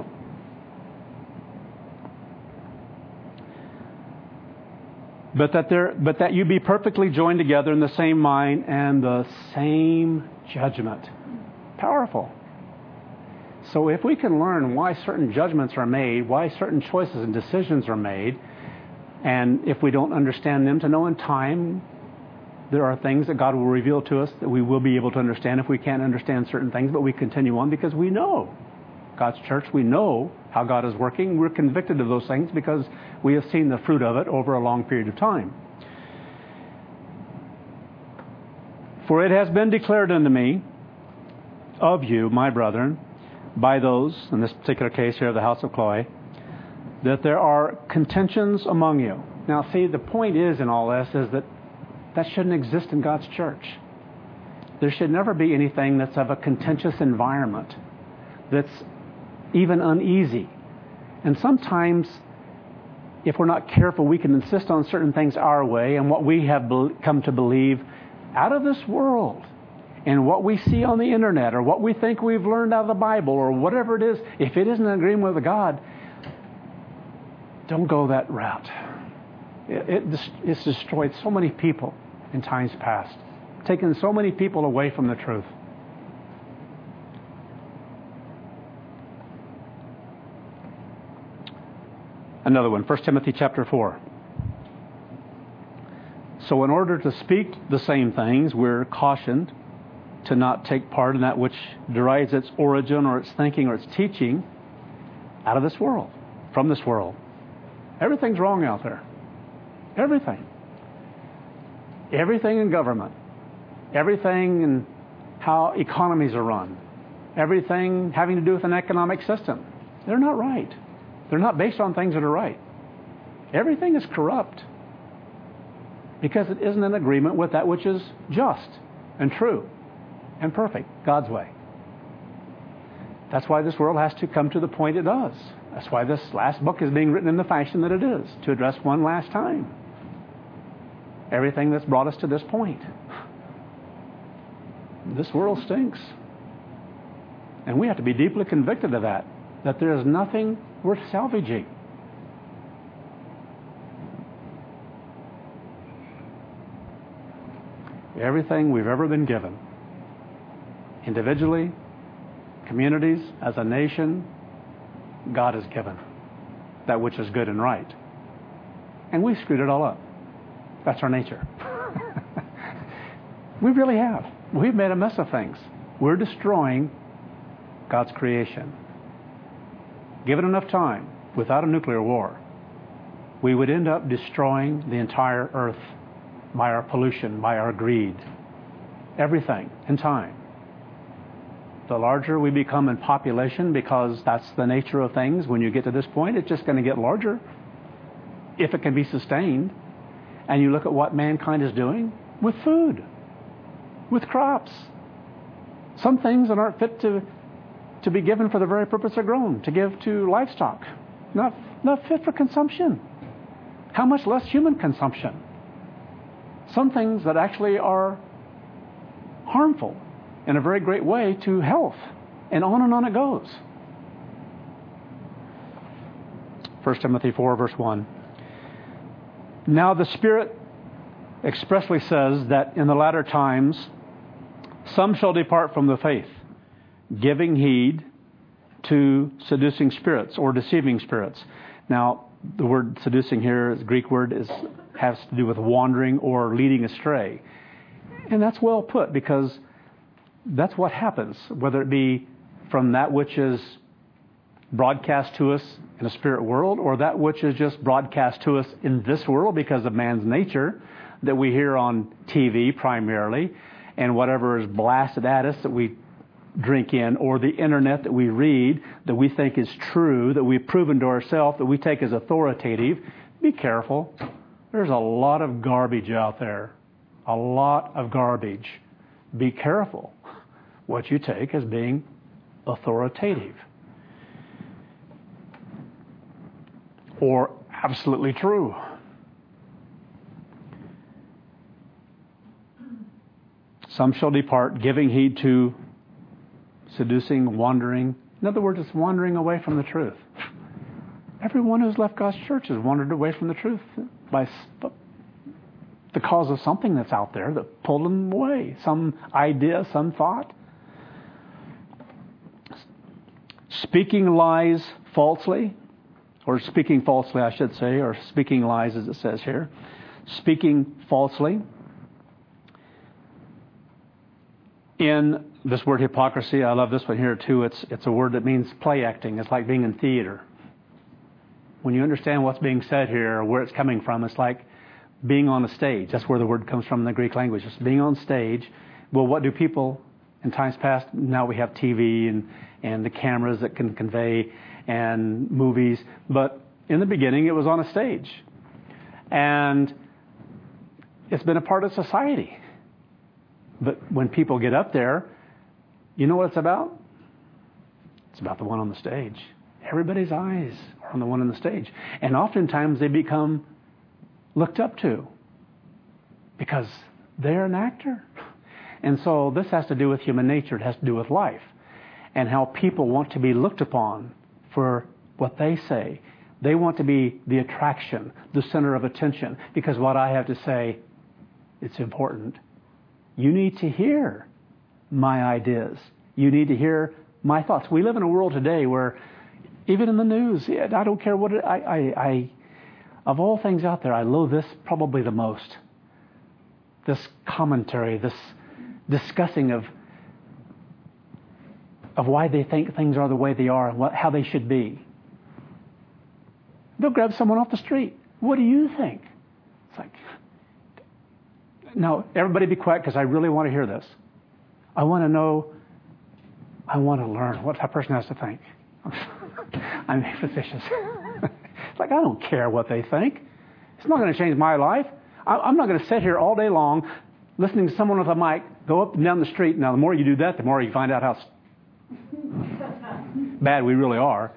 But that there, but that you be perfectly joined together in the same mind and the same judgment. Powerful. So if we can learn why certain judgments are made, why certain choices and decisions are made, and if we don't understand them, to know in time there are things that God will reveal to us that we will be able to understand if we can't understand certain things, but we continue on because we know God's church. We know how God is working. We're convicted of those things because we have seen the fruit of it over a long period of time. For it has been declared unto me of you, my brethren, by those, in this particular case here of the house of Chloe, that there are contentions among you. Now see, the point is in all this is that that shouldn't exist in God's church. There should never be anything that's of a contentious environment, that's even uneasy. And sometimes, if we're not careful, we can insist on certain things our way and what we have come to believe out of this world, and what we see on the internet, or what we think we've learned out of the Bible, or whatever it is. If it isn't in agreement with God, don't go that route. It, it, it's destroyed so many people in times past, taken so many people away from the truth. Another one, First Timothy chapter four. So in order to speak the same things, we're cautioned to not take part in that which derives its origin or its thinking or its teaching out of this world, from this world. Everything's wrong out there. Everything. Everything in government. Everything in how economies are run. Everything having to do with an economic system. They're not right. They're not based on things that are right. Everything is corrupt because it isn't in agreement with that which is just and true and perfect, God's way. That's why this world has to come to the point it does. That's why this last book is being written in the fashion that it is, to address one last time everything that's brought us to this point. This world stinks. And we have to be deeply convicted of that, that there is nothing worth salvaging. Everything we've ever been given, individually, communities, as a nation, God has given that which is good and right. And we screwed it all up. That's our nature. We really have. We've made a mess of things. We're destroying God's creation. Given enough time, without a nuclear war, we would end up destroying the entire earth by our pollution, by our greed. Everything in time. The larger we become in population, because that's the nature of things, when you get to this point, it's just going to get larger if it can be sustained. And you look at what mankind is doing with food, with crops. Some things that aren't fit to to be given for the very purpose of growing, to give to livestock, not, not fit for consumption. How much less human consumption? Some things that actually are harmful in a very great way to health, and on and on it goes. First Timothy four, verse one. Now the Spirit expressly says that in the latter times some shall depart from the faith, giving heed to seducing spirits or deceiving spirits. Now, the word seducing here, the Greek word, is has to do with wandering or leading astray. And that's well put, because that's what happens, whether it be from that which is broadcast to us in a spirit world, or that which is just broadcast to us in this world because of man's nature, that we hear on T V primarily, and whatever is blasted at us that we drink in, or the internet that we read that we think is true, that we've proven to ourselves, that we take as authoritative. Be careful. There's a lot of garbage out there. A lot of garbage. Be careful what you take as being authoritative or absolutely true. Some shall depart, giving heed to seducing, wandering. In other words, it's wandering away from the truth. Everyone who's left God's church has wandered away from the truth by the cause of something that's out there that pulled them away. Some idea, some thought. Speaking lies falsely, or speaking falsely, I should say, or speaking lies as it says here. Speaking falsely. In this word hypocrisy, I love this one here too. It's it's a word that means play acting. It's like being in theater. When you understand what's being said here, or where it's coming from, it's like being on a stage. That's where the word comes from in the Greek language. It's being on stage. Well, what do people in times past? Now we have T V and, and the cameras that can convey, and movies. But in the beginning, it was on a stage. And it's been a part of society. But when people get up there, you know what it's about? It's about the one on the stage. Everybody's eyes are on the one on the stage. And oftentimes they become looked up to because they're an actor. And so this has to do with human nature. It has to do with life and how people want to be looked upon for what they say. They want to be the attraction, the center of attention, because what I have to say, it's important. You need to hear my ideas. You need to hear my thoughts. We live in a world today where, even in the news, I don't care what it, I, I, I, of all things out there, I loathe this probably the most. This commentary, this discussing of of why they think things are the way they are and what, how they should be. They'll grab someone off the street. What do you think? It's like, no, everybody be quiet, because I really want to hear this. I want to know, I want to learn what that person has to think. I'm facetious. It's like, I don't care what they think. It's not going to change my life. I'm not going to sit here all day long listening to someone with a mic go up and down the street. Now, the more you do that, the more you find out how bad we really are.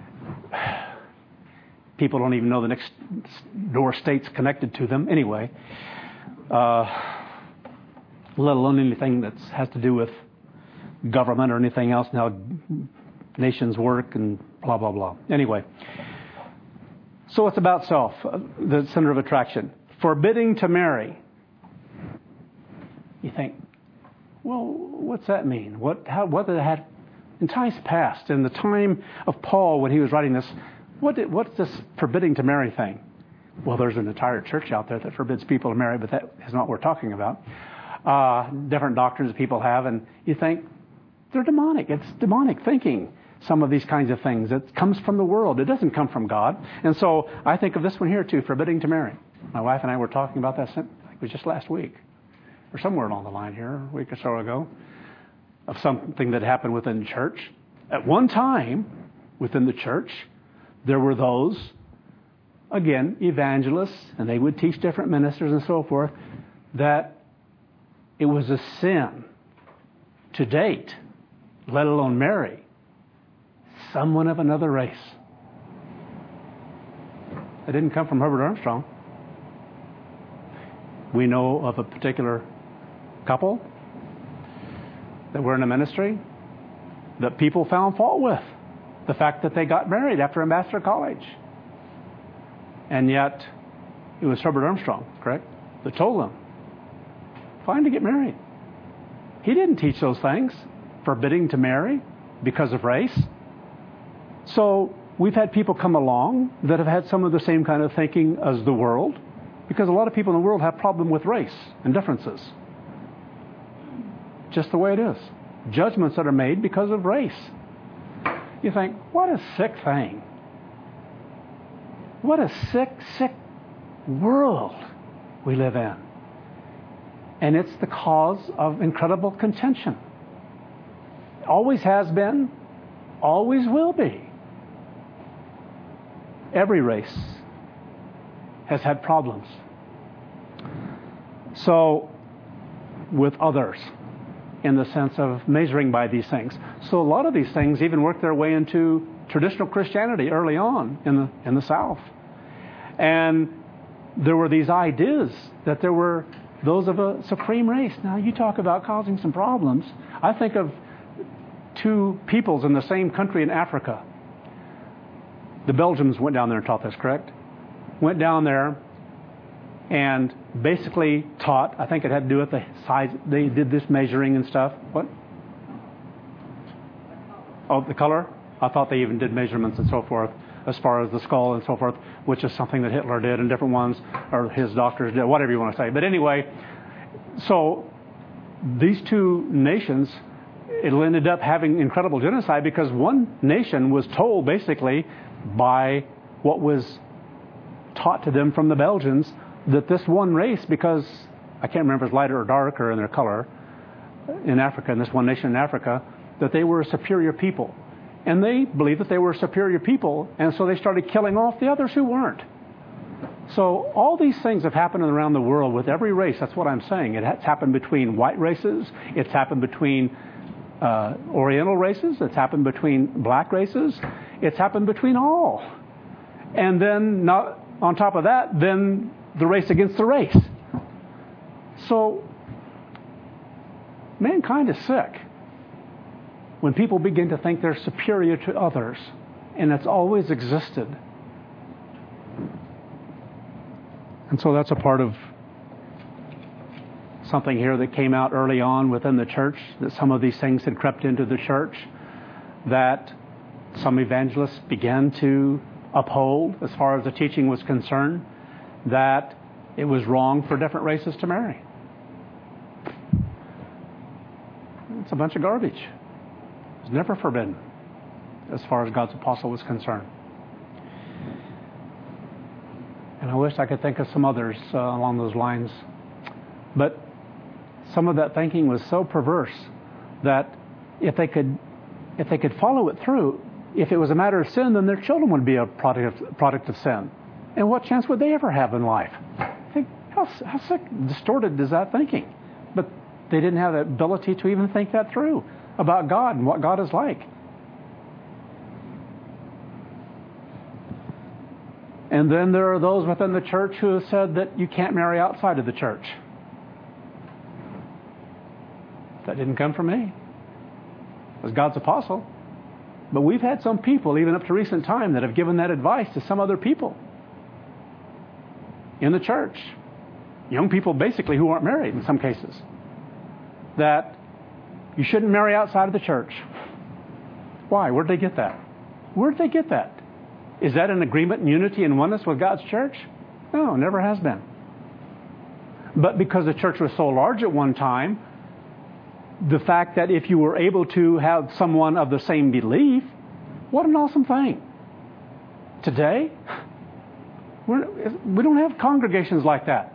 People don't even know the next door state's connected to them anyway. Uh, let alone anything that has to do with government or anything else, and how nations work and blah, blah, blah. Anyway, so it's about self, the center of attraction. Forbidding to marry. You think, well, what's that mean? What, how, what did it have in times past, in the time of Paul when he was writing this? What did, what's this forbidding to marry thing? Well, there's an entire church out there that forbids people to marry, but that is not what we're talking about. Uh, different doctrines that people have, and you think they're demonic. It's demonic thinking, some of these kinds of things. It comes from the world. It doesn't come from God. And so I think of this one here too, forbidding to marry. My wife and I were talking about that, I think it was just last week, or somewhere along the line here, a week or so ago, of something that happened within the church. At one time, within the church, there were those, again, evangelists, and they would teach different ministers and so forth, that it was a sin to date, let alone marry. someone of another race. It didn't come from Herbert Armstrong. We know of a particular couple that were in a ministry that people found fault with. The fact that they got married after Ambassador College. And yet, it was Herbert Armstrong, correct, that told them, fine to get married. He didn't teach those things, forbidding to marry because of race. So we've had people come along that have had some of the same kind of thinking as the world, because a lot of people in the world have problem with race and differences. Just the way it is. Judgments that are made because of race. You think, what a sick thing. What a sick, sick world we live in. And it's the cause of incredible contention. Always has been, always will be. Every race has had problems. So, with others, in the sense of measuring by these things. So a lot of these things even work their way into traditional Christianity early on in the in the South. And there were these ideas that there were those of a supreme race. Now, you talk about causing some problems. I think of two peoples in the same country in Africa. The Belgians went down there and taught this, correct? Went down there and basically taught, I think it had to do with the size, they did this measuring and stuff. What? Oh, the color? I thought they even did measurements and so forth, as far as the skull and so forth, which is something that Hitler did and different ones, or his doctors did, whatever you want to say. But anyway, so these two nations, it ended up having incredible genocide because one nation was told basically by what was taught to them from the Belgians that this one race, because I can't remember if it's lighter or darker in their color in Africa, in this one nation in Africa, that they were a superior people. And they believed that they were a superior people, and so they started killing off the others who weren't. So all these things have happened around the world with every race. That's what I'm saying. It's happened between white races. It's happened between uh, Oriental races. It's happened between black races. It's happened between all. And then not, on top of that, then the race against the race. So mankind is sick when people begin to think they're superior to others, and it's always existed. And so that's a part of something here that came out early on within the church, that some of these things had crept into the church, that some evangelists began to uphold as far as the teaching was concerned, that it was wrong for different races to marry. It's a bunch of garbage. It was never forbidden as far as God's apostle was concerned. And I wish I could think of some others uh, along those lines. But some of that thinking was so perverse that if they could if they could follow it through, if it was a matter of sin, then their children would be a product of, product of sin. And what chance would they ever have in life? I think, how, how sick, distorted is that thinking? But they didn't have the ability to even think that through about God and what God is like. And then there are those within the church who have said that you can't marry outside of the church. That didn't come from me. It was God's apostle. But we've had some people, even up to recent time, that have given that advice to some other people in the church. Young people, basically, who aren't married in some cases. That you shouldn't marry outside of the church. Why? Where'd they get that? Where'd they get that? Is that an agreement and unity and oneness with God's church? No, never has been. But because the church was so large at one time, the fact that if you were able to have someone of the same belief, what an awesome thing. Today, we're, we don't have congregations like that.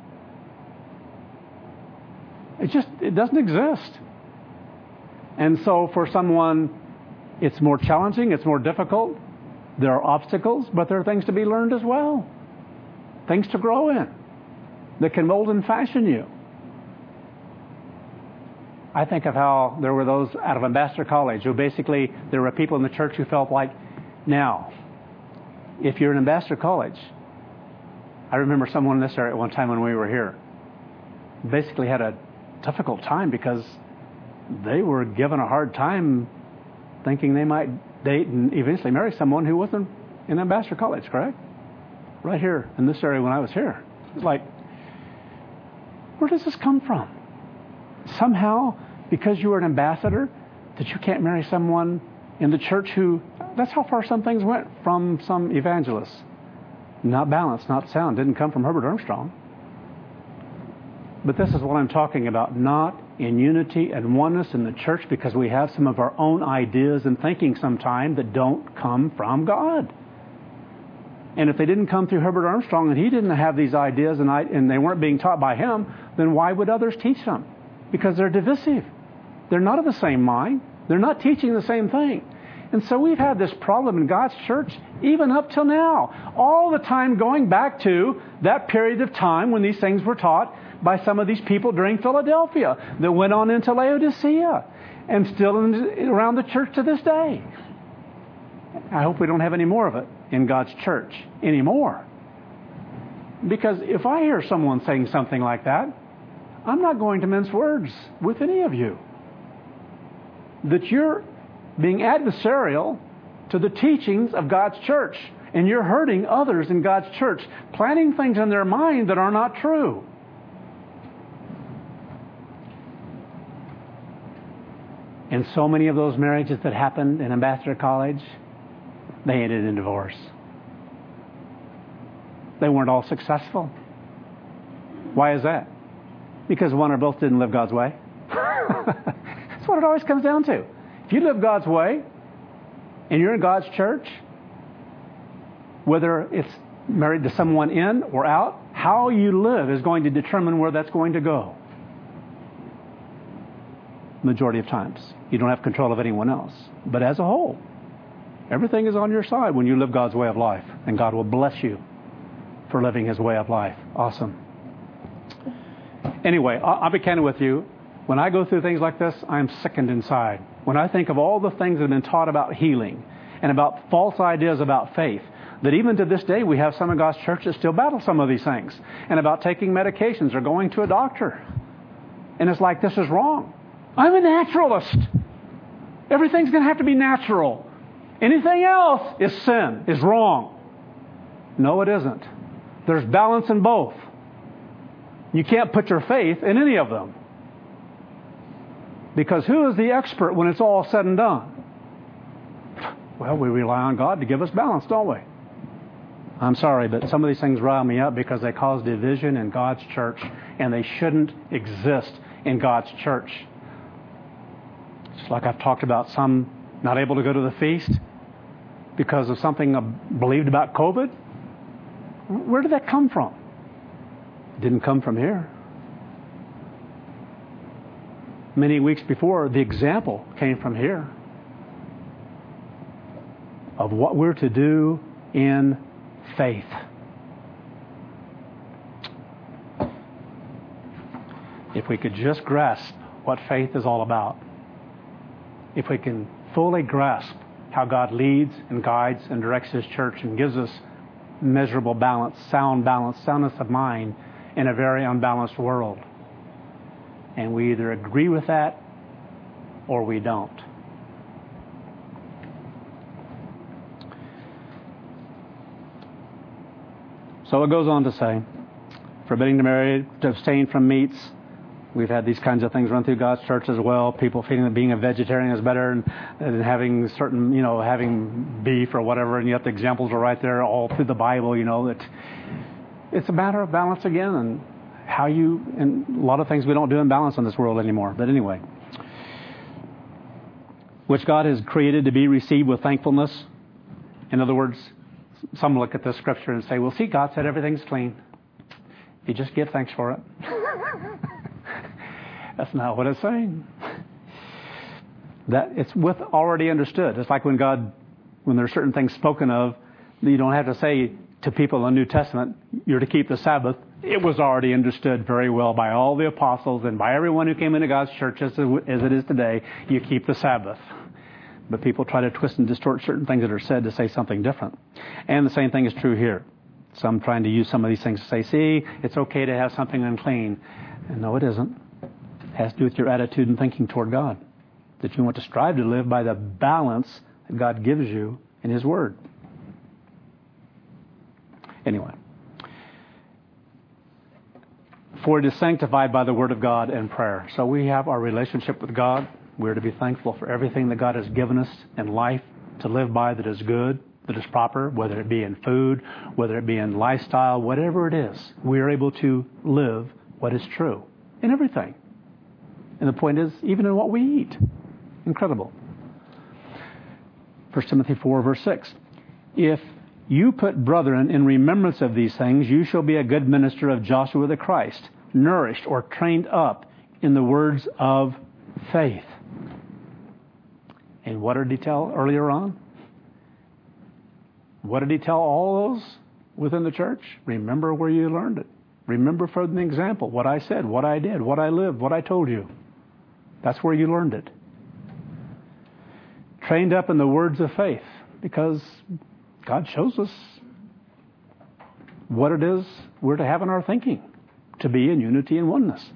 It just, it doesn't exist. And so for someone, it's more challenging, it's more difficult. There are obstacles, but there are things to be learned as well. Things to grow in that can mold and fashion you. I think of how there were those out of Ambassador College who basically, there were people in the church who felt like Now, if you're in Ambassador College, I remember someone in this area at one time when we were here basically had a difficult time because they were given a hard time thinking they might date and eventually marry someone who wasn't in Ambassador College, correct? Right here in this area when I was here. It's like, where does this come from? Somehow, because you were an ambassador, that you can't marry someone in the church who, that's how far some things went from some evangelists. Not balanced, not sound, didn't come from Herbert Armstrong. But this is what I'm talking about, not in unity and oneness in the church because we have some of our own ideas and thinking sometime that don't come from God. And if they didn't come through Herbert Armstrong and he didn't have these ideas and, I, and they weren't being taught by him, then why would others teach them? Because they're divisive. They're not of the same mind. They're not teaching the same thing. And so we've had this problem in God's church even up till now. All the time going back to that period of time when these things were taught by some of these people during Philadelphia that went on into Laodicea and still in, around the church to this day. I hope we don't have any more of it in God's church anymore. Because if I hear someone saying something like that, I'm not going to mince words with any of you. That you're being adversarial to the teachings of God's church. And you're hurting others in God's church, planting things in their mind that are not true. And so many of those marriages that happened in Ambassador College, they ended in divorce. They weren't all successful. Why is that? Because one or both didn't live God's way. That's what it always comes down to. If you live God's way, and you're in God's church, whether it's married to someone in or out, how you live is going to determine where that's going to go. Majority of times. You don't have control of anyone else. But as a whole, everything is on your side when you live God's way of life. And God will bless you for living His way of life. Awesome. Anyway, I'll be candid with you. When I go through things like this, I'm sickened inside. When I think of all the things that have been taught about healing and about false ideas about faith, that even to this day we have some of God's churches still battle some of these things, and about taking medications or going to a doctor. And it's like, this is wrong. I'm a naturalist. Everything's going to have to be natural. Anything else is sin, is wrong. No, it isn't. There's balance in both. You can't put your faith in any of them. Because who is the expert when it's all said and done? Well, we rely on God to give us balance, don't we? I'm sorry, but some of these things rile me up because they cause division in God's church, and they shouldn't exist in God's church. Just like I've talked about some not able to go to the feast because of something believed about COVID. Where did that come from? It didn't come from here. Many weeks before, the example came from here of what we're to do in faith. If we could just grasp what faith is all about, if we can fully grasp how God leads and guides and directs His church and gives us measurable balance, sound balance, soundness of mind in a very unbalanced world. And we either agree with that or we don't. So it goes on to say, forbidding to marry, to abstain from meats. We've had these kinds of things run through God's church as well. People feeling that being a vegetarian is better than, than having certain, you know, having beef or whatever. And yet the examples are right there all through the Bible, you know, that it's a matter of balance again. And how you, and a lot of things we don't do in balance in this world anymore. But anyway, which God has created to be received with thankfulness. In other words, some look at this scripture and say, well, see, God said everything's clean. You just give thanks for it. That's not what it's saying. That it's with already understood. It's like when God, when there are certain things spoken of, you don't have to say to people in the New Testament, you're to keep the Sabbath. It was already understood very well by all the apostles and by everyone who came into God's church as it is today. You keep the Sabbath. But people try to twist and distort certain things that are said to say something different. And the same thing is true here. Some trying to use some of these things to say, see, it's okay to have something unclean. And no, it isn't. It has to do with your attitude and thinking toward God. That you want to strive to live by the balance that God gives you in His Word. Anyway. For it is sanctified by the Word of God and prayer. So we have our relationship with God. We're to be thankful for everything that God has given us in life to live by that is good, that is proper, whether it be in food, whether it be in lifestyle, whatever it is. We are able to live what is true in everything. And the point is, even in what we eat. Incredible. First Timothy four, verse six. If you put brethren in remembrance of these things, you shall be a good minister of Joshua the Christ, nourished or trained up in the words of faith. And what did he tell earlier on? What did he tell all those within the church? Remember where you learned it. Remember for an example what I said, what I did, what I lived, what I told you. That's where you learned it. Trained up in the words of faith, because God shows us what it is we're to have in our thinking, to be in unity and oneness.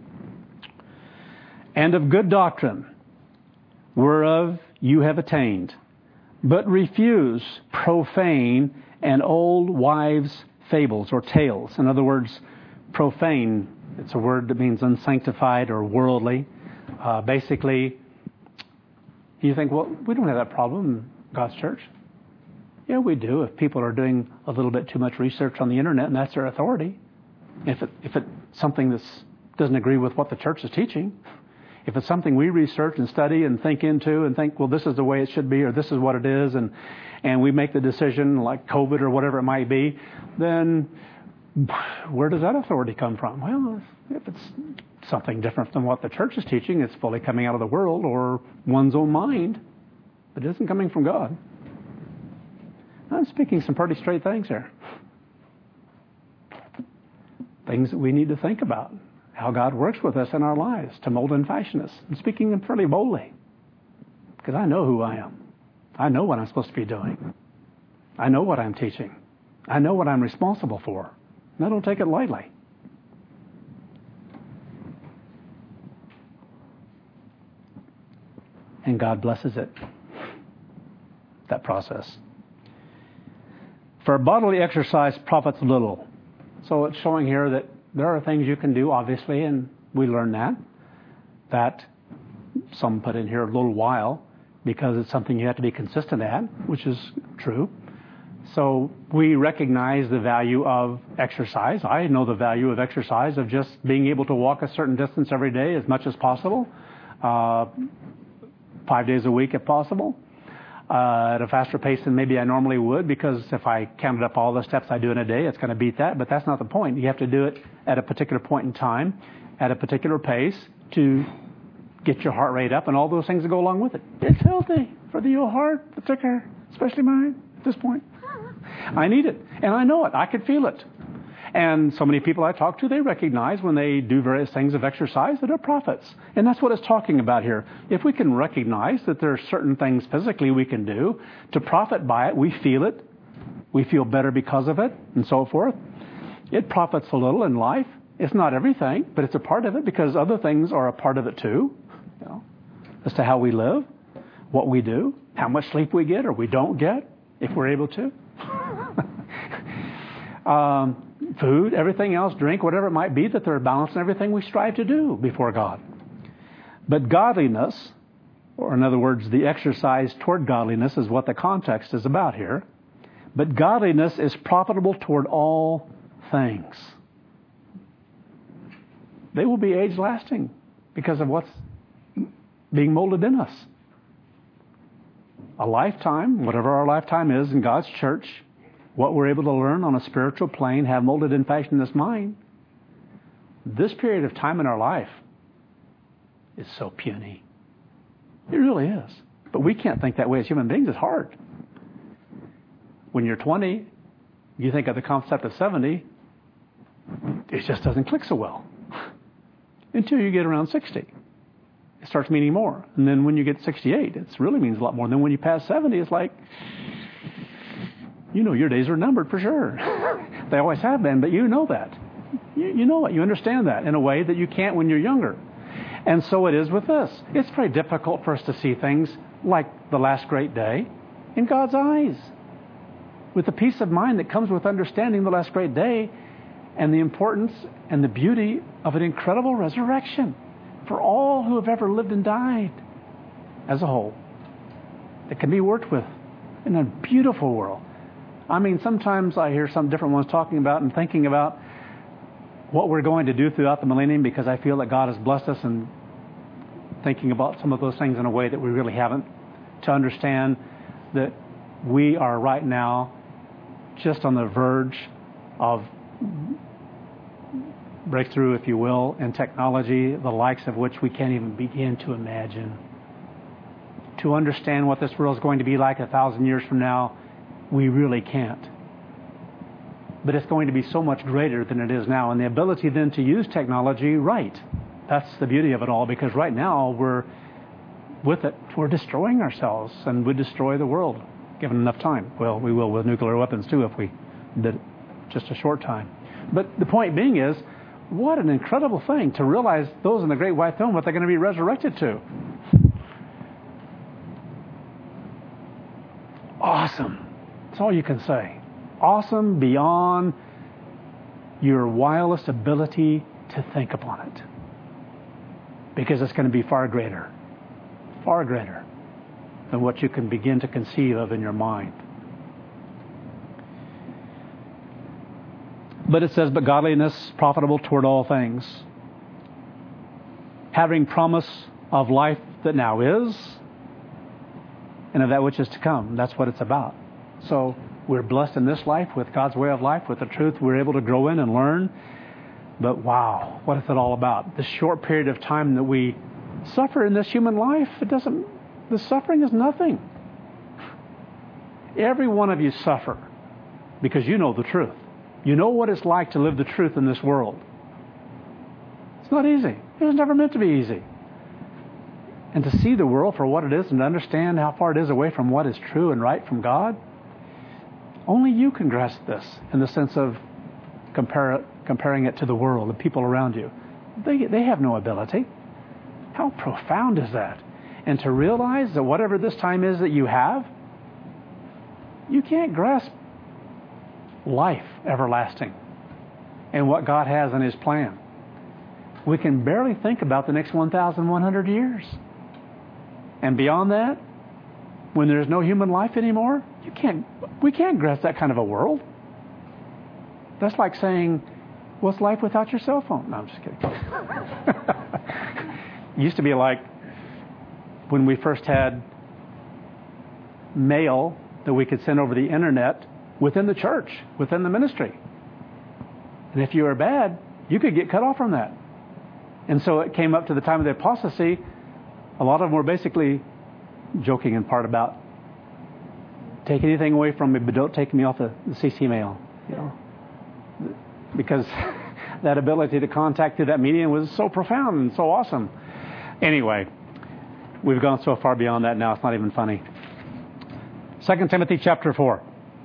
And of good doctrine, whereof you have attained, but refuse profane and old wives' fables or tales. In other words, profane, it's a word that means unsanctified or worldly. Uh, basically, you think, well, we don't have that problem in God's church. Yeah, we do if people are doing a little bit too much research on the internet and that's their authority. If it, if it's something that doesn't agree with what the church is teaching, if it's something we research and study and think into and think, well, this is the way it should be or this is what it is, and, and we make the decision like COVID or whatever it might be, then where does that authority come from? Well, if it's something different than what the church is teaching, it's fully coming out of the world or one's own mind, but it isn't coming from God. I'm speaking some pretty straight things here. Things that we need to think about. How God works with us in our lives to mold and fashion us. I'm speaking them fairly boldly. Because I know who I am. I know what I'm supposed to be doing. I know what I'm teaching. I know what I'm responsible for. And I don't take it lightly. And God blesses it. That process. For bodily exercise profits little. So it's showing here that there are things you can do, obviously, and we learn that. That some put in here a little while because it's something you have to be consistent at, which is true. So we recognize the value of exercise. I know the value of exercise, of just being able to walk a certain distance every day as much as possible, uh, five days a week if possible. Uh, at a faster pace than maybe I normally would, because if I counted up all the steps I do in a day, it's going to beat that. But that's not the point. You have to do it at a particular point in time, at a particular pace, to get your heart rate up and all those things that go along with it. It's healthy for the old heart, the ticker, especially mine at this point. I need it, and I know it. I can feel it. And so many people I talk to, they recognize when they do various things of exercise that they're prophets. And that's what it's talking about here. If we can recognize that there are certain things physically we can do to profit by it, we feel it, we feel better because of it, and so forth. It profits a little in life. It's not everything, but it's a part of it because other things are a part of it too. You know, as to how we live, what we do, how much sleep we get or we don't get, if we're able to. um, Food, everything else, drink, whatever it might be, that they're balanced in everything we strive to do before God. But godliness, or in other words, the exercise toward godliness is what the context is about here. But godliness is profitable toward all things. They will be age-lasting because of what's being molded in us. A lifetime, whatever our lifetime is in God's church, what we're able to learn on a spiritual plane, have molded and fashioned this mind, this period of time in our life is so puny. It really is. But we can't think that way as human beings. It's hard. When you're twenty, you think of the concept of seventy, it just doesn't click so well until you get around sixty. it starts meaning more. And then when you get sixty-eight, it really means a lot more. And then when you pass seventy, it's like, you know your days are numbered for sure. They always have been, but you know that. You, you know it. You understand that in a way that you can't when you're younger. And so it is with this. It's very difficult for us to see things like the last great day in God's eyes. With the peace of mind that comes with understanding the last great day and the importance and the beauty of an incredible resurrection for all who have ever lived and died as a whole, that can be worked with in a beautiful world. I mean, sometimes I hear some different ones talking about and thinking about what we're going to do throughout the millennium, because I feel that God has blessed us in thinking about some of those things in a way that we really haven't, to understand that we are right now just on the verge of breakthrough, if you will, in technology, the likes of which we can't even begin to imagine. To understand what this world is going to be like a thousand years from now, we really can't. But it's going to be so much greater than it is now. And the ability then to use technology right. That's the beauty of it all, because right now we're with it, we're destroying ourselves, and we destroy the world given enough time. Well, we will with nuclear weapons too if we did just a short time. But the point being is, what an incredible thing to realize those in the great white throne, what they're going to be resurrected to. Awesome. That's all you can say. Awesome beyond your wildest ability to think upon it. Because it's going to be far greater. Far greater than what you can begin to conceive of in your mind. But it says, but godliness profitable toward all things, having promise of life that now is, and of that which is to come. That's what it's about. So we're blessed in this life with God's way of life, with the truth we're able to grow in and learn. But wow, what is it all about? This short period of time that we suffer in this human life, it doesn't, the suffering is nothing. Every one of you suffer because you know the truth. You know what it's like to live the truth in this world. It's not easy. It was never meant to be easy. And to see the world for what it is and to understand how far it is away from what is true and right from God, only you can grasp this in the sense of compare it, comparing it to the world, the people around you. They, they have no ability. How profound is that? And to realize that whatever this time is that you have, you can't grasp life everlasting and what God has in His plan. We can barely think about the next one thousand one hundred years. And beyond that, when there's no human life anymore, you can't, we can't grasp that kind of a world. That's like saying, what's life without your cell phone? No, I'm just kidding. It used to be like when we first had mail that we could send over the internet within the church, within the ministry. And if you were bad, you could get cut off from that. And so it came up to the time of the apostasy. A lot of them were basically joking in part about, take anything away from me, but don't take me off the, the C C mail. You know, because that ability to contact through that medium was so profound and so awesome. Anyway, we've gone so far beyond that now, it's not even funny. Second Timothy chapter four.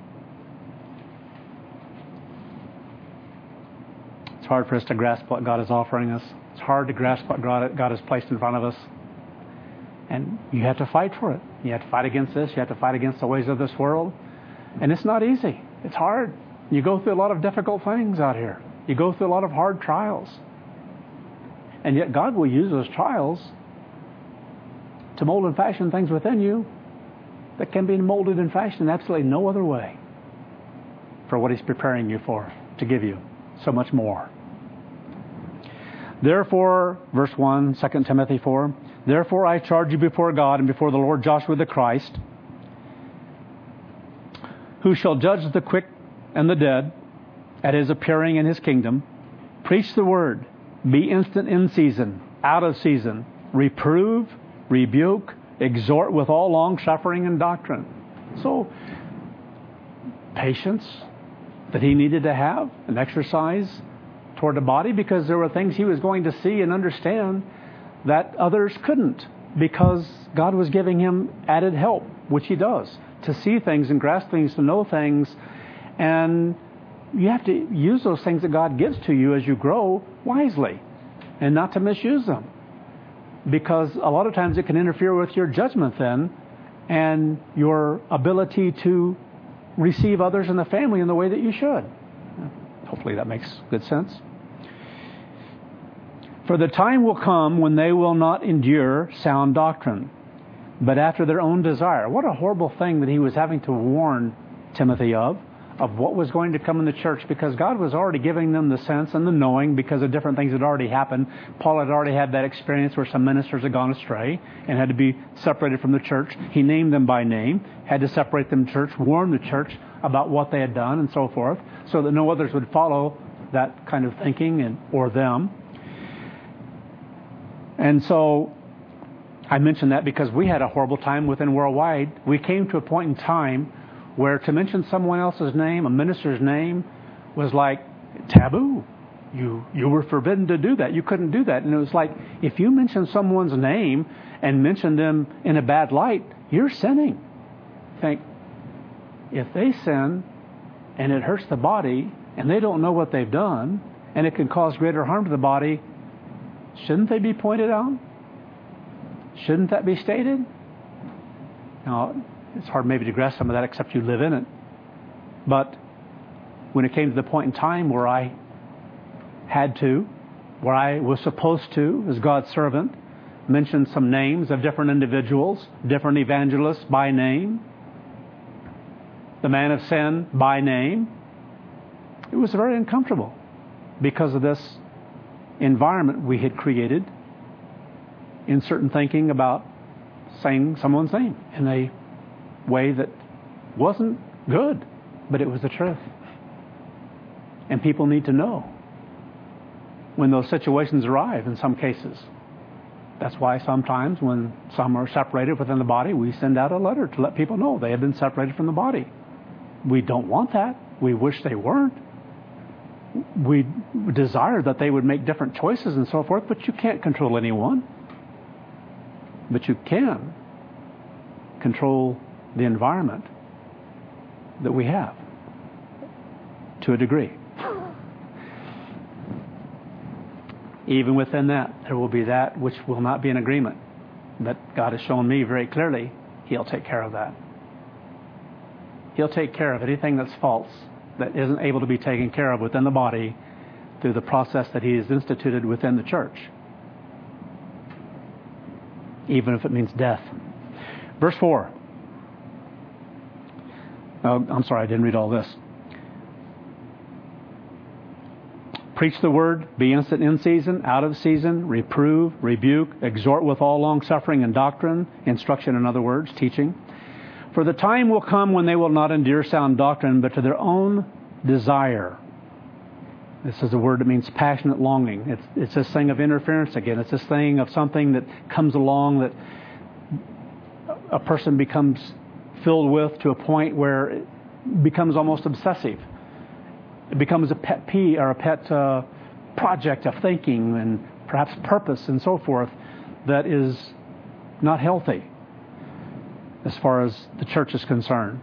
It's hard for us to grasp what God is offering us. It's hard to grasp what God, God has placed in front of us. And you have to fight for it. You have to fight against this. You have to fight against the ways of this world. And it's not easy. It's hard. You go through a lot of difficult things out here. You go through a lot of hard trials. And yet God will use those trials to mold and fashion things within you that can be molded and fashioned in absolutely no other way for what He's preparing you for, to give you so much more. Therefore, verse one, Second Timothy four, therefore I charge you before God and before the Lord Joshua the Christ, who shall judge the quick and the dead at His appearing in His kingdom, preach the word, be instant in season, out of season, reprove, rebuke, exhort with all long suffering and doctrine. So, patience that He needed to have and exercise toward the body, because there were things He was going to see and understand that others couldn't, because God was giving him added help, which he does, to see things and grasp things, to know things. And you have to use those things that God gives to you as you grow wisely and not to misuse them. Because a lot of times it can interfere with your judgment then and your ability to receive others in the family in the way that you should. Hopefully that makes good sense. For the time will come when they will not endure sound doctrine, but after their own desire. What a horrible thing that he was having to warn Timothy of, of what was going to come in the church, because God was already giving them the sense and the knowing because of different things that had already happened. Paul had already had that experience where some ministers had gone astray and had to be separated from the church. He named them by name, had to separate them from the church, warn the church about what they had done and so forth, so that no others would follow that kind of thinking and or them. And so I mention that because we had a horrible time within Worldwide. We came to a point in time where to mention someone else's name, a minister's name, was like taboo. You you were forbidden to do that. You couldn't do that. And it was like, if you mention someone's name and mention them in a bad light, you're sinning. Think, if they sin and it hurts the body and they don't know what they've done and it can cause greater harm to the body, shouldn't they be pointed out? Shouldn't that be stated? Now, it's hard maybe to grasp some of that except you live in it. But when it came to the point in time where I had to, where I was supposed to, as God's servant, mention some names of different individuals, different evangelists by name, the man of sin by name, it was very uncomfortable because of this environment we had created in certain thinking about saying someone's name in a way that wasn't good, but it was the truth. And people need to know when those situations arrive in some cases. That's why sometimes when some are separated within the body, we send out a letter to let people know they have been separated from the body. We don't want that. We wish they weren't. We desire that they would make different choices and so forth, but you can't control anyone. But you can control the environment that we have to a degree. Even within that, there will be that which will not be in agreement. But God has shown me very clearly He'll take care of that. He'll take care of anything that's false, that isn't able to be taken care of within the body through the process that He has instituted within the church, even if it means death. Verse four. Oh, I'm sorry, I didn't read all this. Preach the word, be instant in season, out of season, reprove, rebuke, exhort with all long-suffering and doctrine, instruction, in other words, teaching. For the time will come when they will not endure sound doctrine, but to their own desire. This is a word that means passionate longing. It's, it's this thing of interference again. It's this thing of something that comes along that a person becomes filled with to a point where it becomes almost obsessive. It becomes a pet peeve or a pet uh, project of thinking and perhaps purpose and so forth that is not healthy as far as the church is concerned.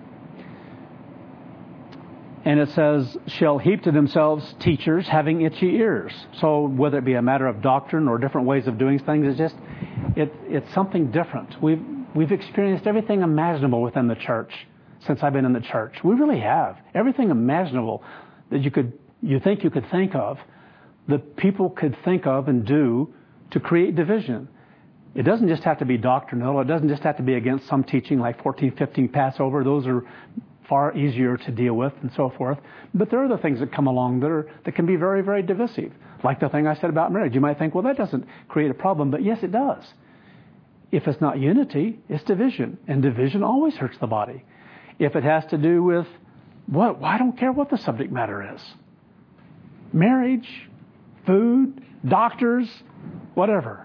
And it says, shall heap to themselves teachers having itchy ears. So whether it be a matter of doctrine or different ways of doing things, it's just, it, it's something different. We've, we've experienced everything imaginable within the church since I've been in the church. We really have. Everything imaginable that you could, you think you could think of, that people could think of and do to create division. It doesn't just have to be doctrinal. It doesn't just have to be against some teaching like fourteen fifteen Passover. Those are far easier to deal with and so forth. But there are other things that come along that are that can be very, very divisive. Like the thing I said about marriage. You might think, well, that doesn't create a problem. But yes, it does. If it's not unity, it's division. And division always hurts the body. If it has to do with what, well, I don't care what the subject matter is. Marriage, food, doctors, whatever.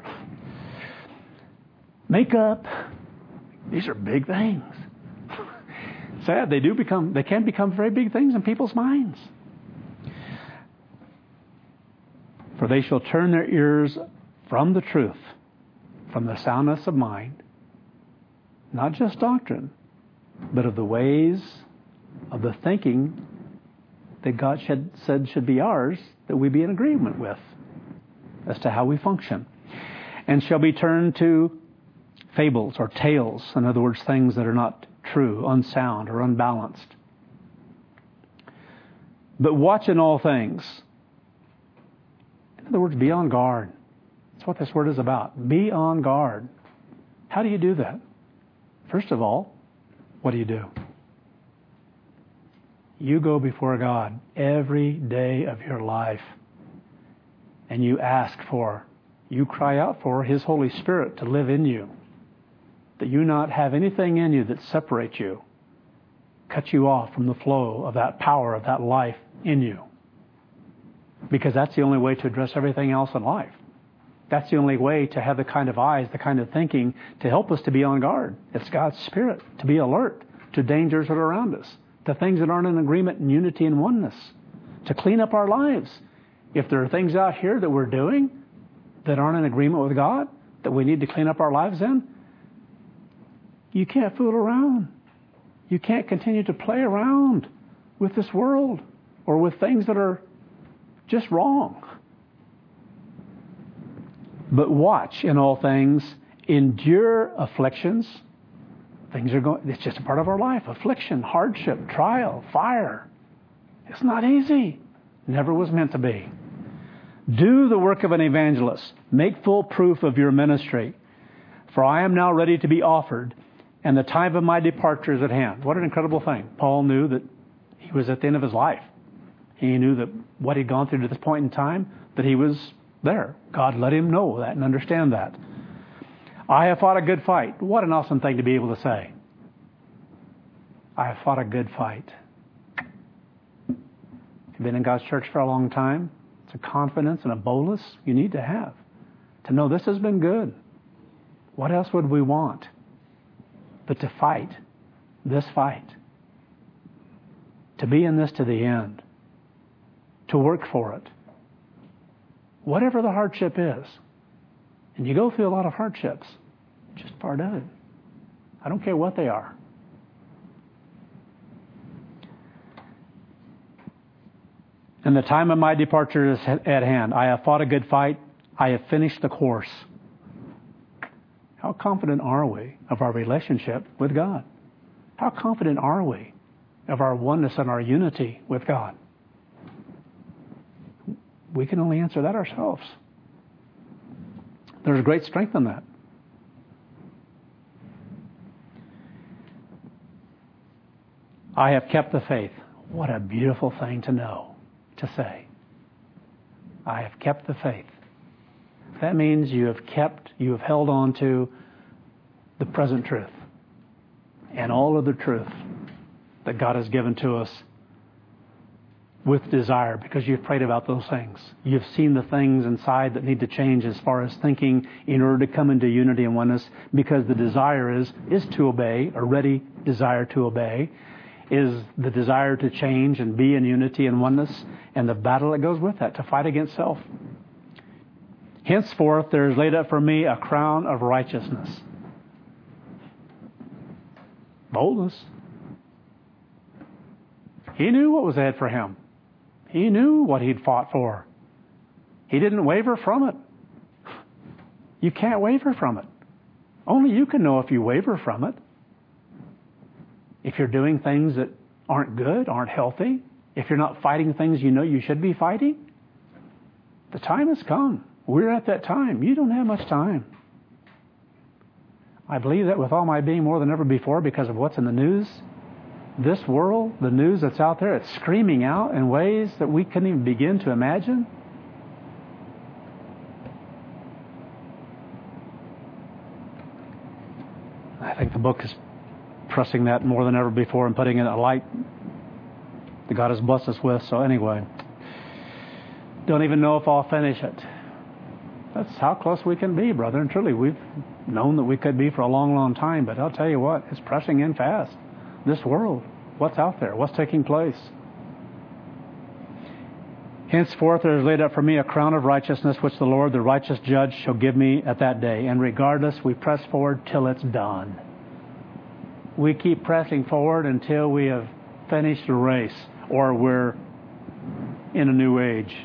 Makeup. These are big things. Sad, they do become, they can become very big things in people's minds. For they shall turn their ears from the truth from the soundness of mind, not just doctrine, but of the ways of the thinking that God should, said should be ours, that we be in agreement with as to how we function. And shall be turned to fables or tales, in other words, things that are not true, unsound, or unbalanced. But watch in all things. In other words, be on guard. That's what this word is about. Be on guard. How do you do that? First of all, what do you do? You go before God every day of your life and you ask for, you cry out for His Holy Spirit to live in you. That you not have anything in you that separates you, cuts you off from the flow of that power, of that life in you. Because that's the only way to address everything else in life. That's the only way to have the kind of eyes, the kind of thinking to help us to be on guard. It's God's Spirit to be alert to dangers that are around us, to things that aren't in agreement and unity and oneness, to clean up our lives. If there are things out here that we're doing that aren't in agreement with God, that we need to clean up our lives in, you can't fool around. You can't continue to play around with this world or with things that are just wrong. But watch in all things, endure afflictions. Things are going, it's just a part of our life. Affliction, hardship, trial, fire. It's not easy. Never was meant to be. Do the work of an evangelist. Make full proof of your ministry. For I am now ready to be offered, and the time of my departure is at hand. What an incredible thing. Paul knew that he was at the end of his life. He knew that what he'd gone through to this point in time, that he was there. God let him know that and understand that. I have fought a good fight. What an awesome thing to be able to say. I have fought a good fight. You've been in God's church for a long time. It's a confidence and a boldness you need to have. To know this has been good. What else would we want but to fight this fight? To be in this to the end. To work for it. Whatever the hardship is. And you go through a lot of hardships. Just part of it. I don't care what they are. And the time of my departure is at hand. I have fought a good fight. I have finished the course. How confident are we of our relationship with God? How confident are we of our oneness and our unity with God? We can only answer that ourselves. There's great strength in that. I have kept the faith. What a beautiful thing to know, to say. I have kept the faith. That means you have kept, you have held on to the present truth and all of the truth that God has given to us with desire, because you've prayed about those things. You've seen the things inside that need to change as far as thinking in order to come into unity and oneness, because the desire is, is to obey, a ready desire to obey, is the desire to change and be in unity and oneness, and the battle that goes with that, to fight against self. Henceforth there is laid up for me a crown of righteousness. Boldness. He knew what was ahead for him. He knew what he'd fought for. He didn't waver from it. You can't waver from it. Only you can know if you waver from it. If you're doing things that aren't good, aren't healthy, if you're not fighting things you know you should be fighting, the time has come. We're at that time. You don't have much time. I believe that with all my being more than ever before, because of what's in the news. This world, the news that's out there, it's screaming out in ways that we couldn't even begin to imagine. I think the book is pressing that more than ever before and putting in a light that God has blessed us with. So anyway, don't even know if I'll finish it. That's how close we can be, brother. And truly, we've known that we could be for a long, long time. But I'll tell you what, it's pressing in fast. This world, what's out there, what's taking place. Henceforth there is laid up for me a crown of righteousness, which the Lord, the righteous judge, shall give me at that day. And regardless, we press forward till it's done. We keep pressing forward until we have finished the race, or we're in a new age.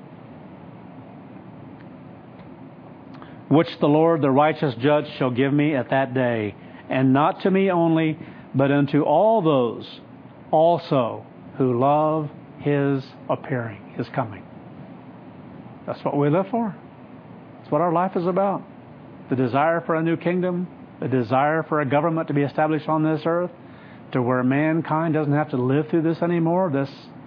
Which the Lord, the righteous judge, shall give me at that day, and not to me only, but unto all those also who love His appearing, His coming. That's what we live for. That's what our life is about. The desire for a new kingdom, the desire for a government to be established on this earth, to where mankind doesn't have to live through this anymore, this,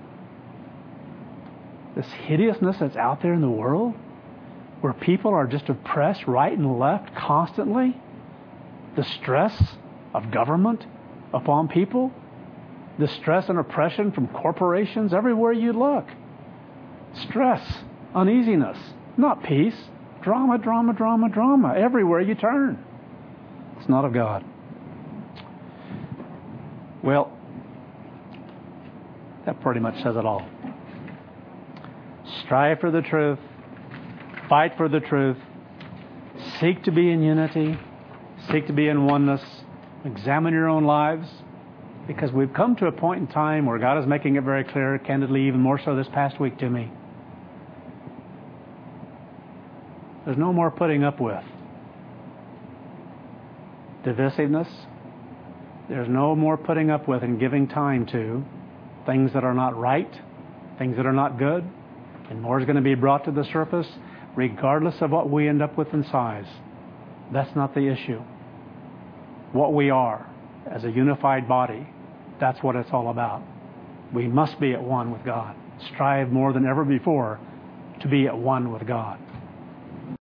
this hideousness that's out there in the world, where people are just oppressed right and left constantly. The stress of government upon people, the stress and oppression from corporations everywhere you look. Stress, uneasiness, not peace. Drama, drama, drama, drama, everywhere you turn. It's not of God. Well, that pretty much says it all. Strive for the truth. Fight for the truth. Seek to be in unity. Seek to be in oneness. Examine your own lives. Because we've come to a point in time where God is making it very clear, candidly, even more so this past week to me. There's no more putting up with divisiveness. There's no more putting up with and giving time to things that are not right, things that are not good. And more is going to be brought to the surface, regardless of what we end up with in size. That's not the issue. What we are as a unified body, that's what it's all about. We must be at one with God. Strive more than ever before to be at one with God.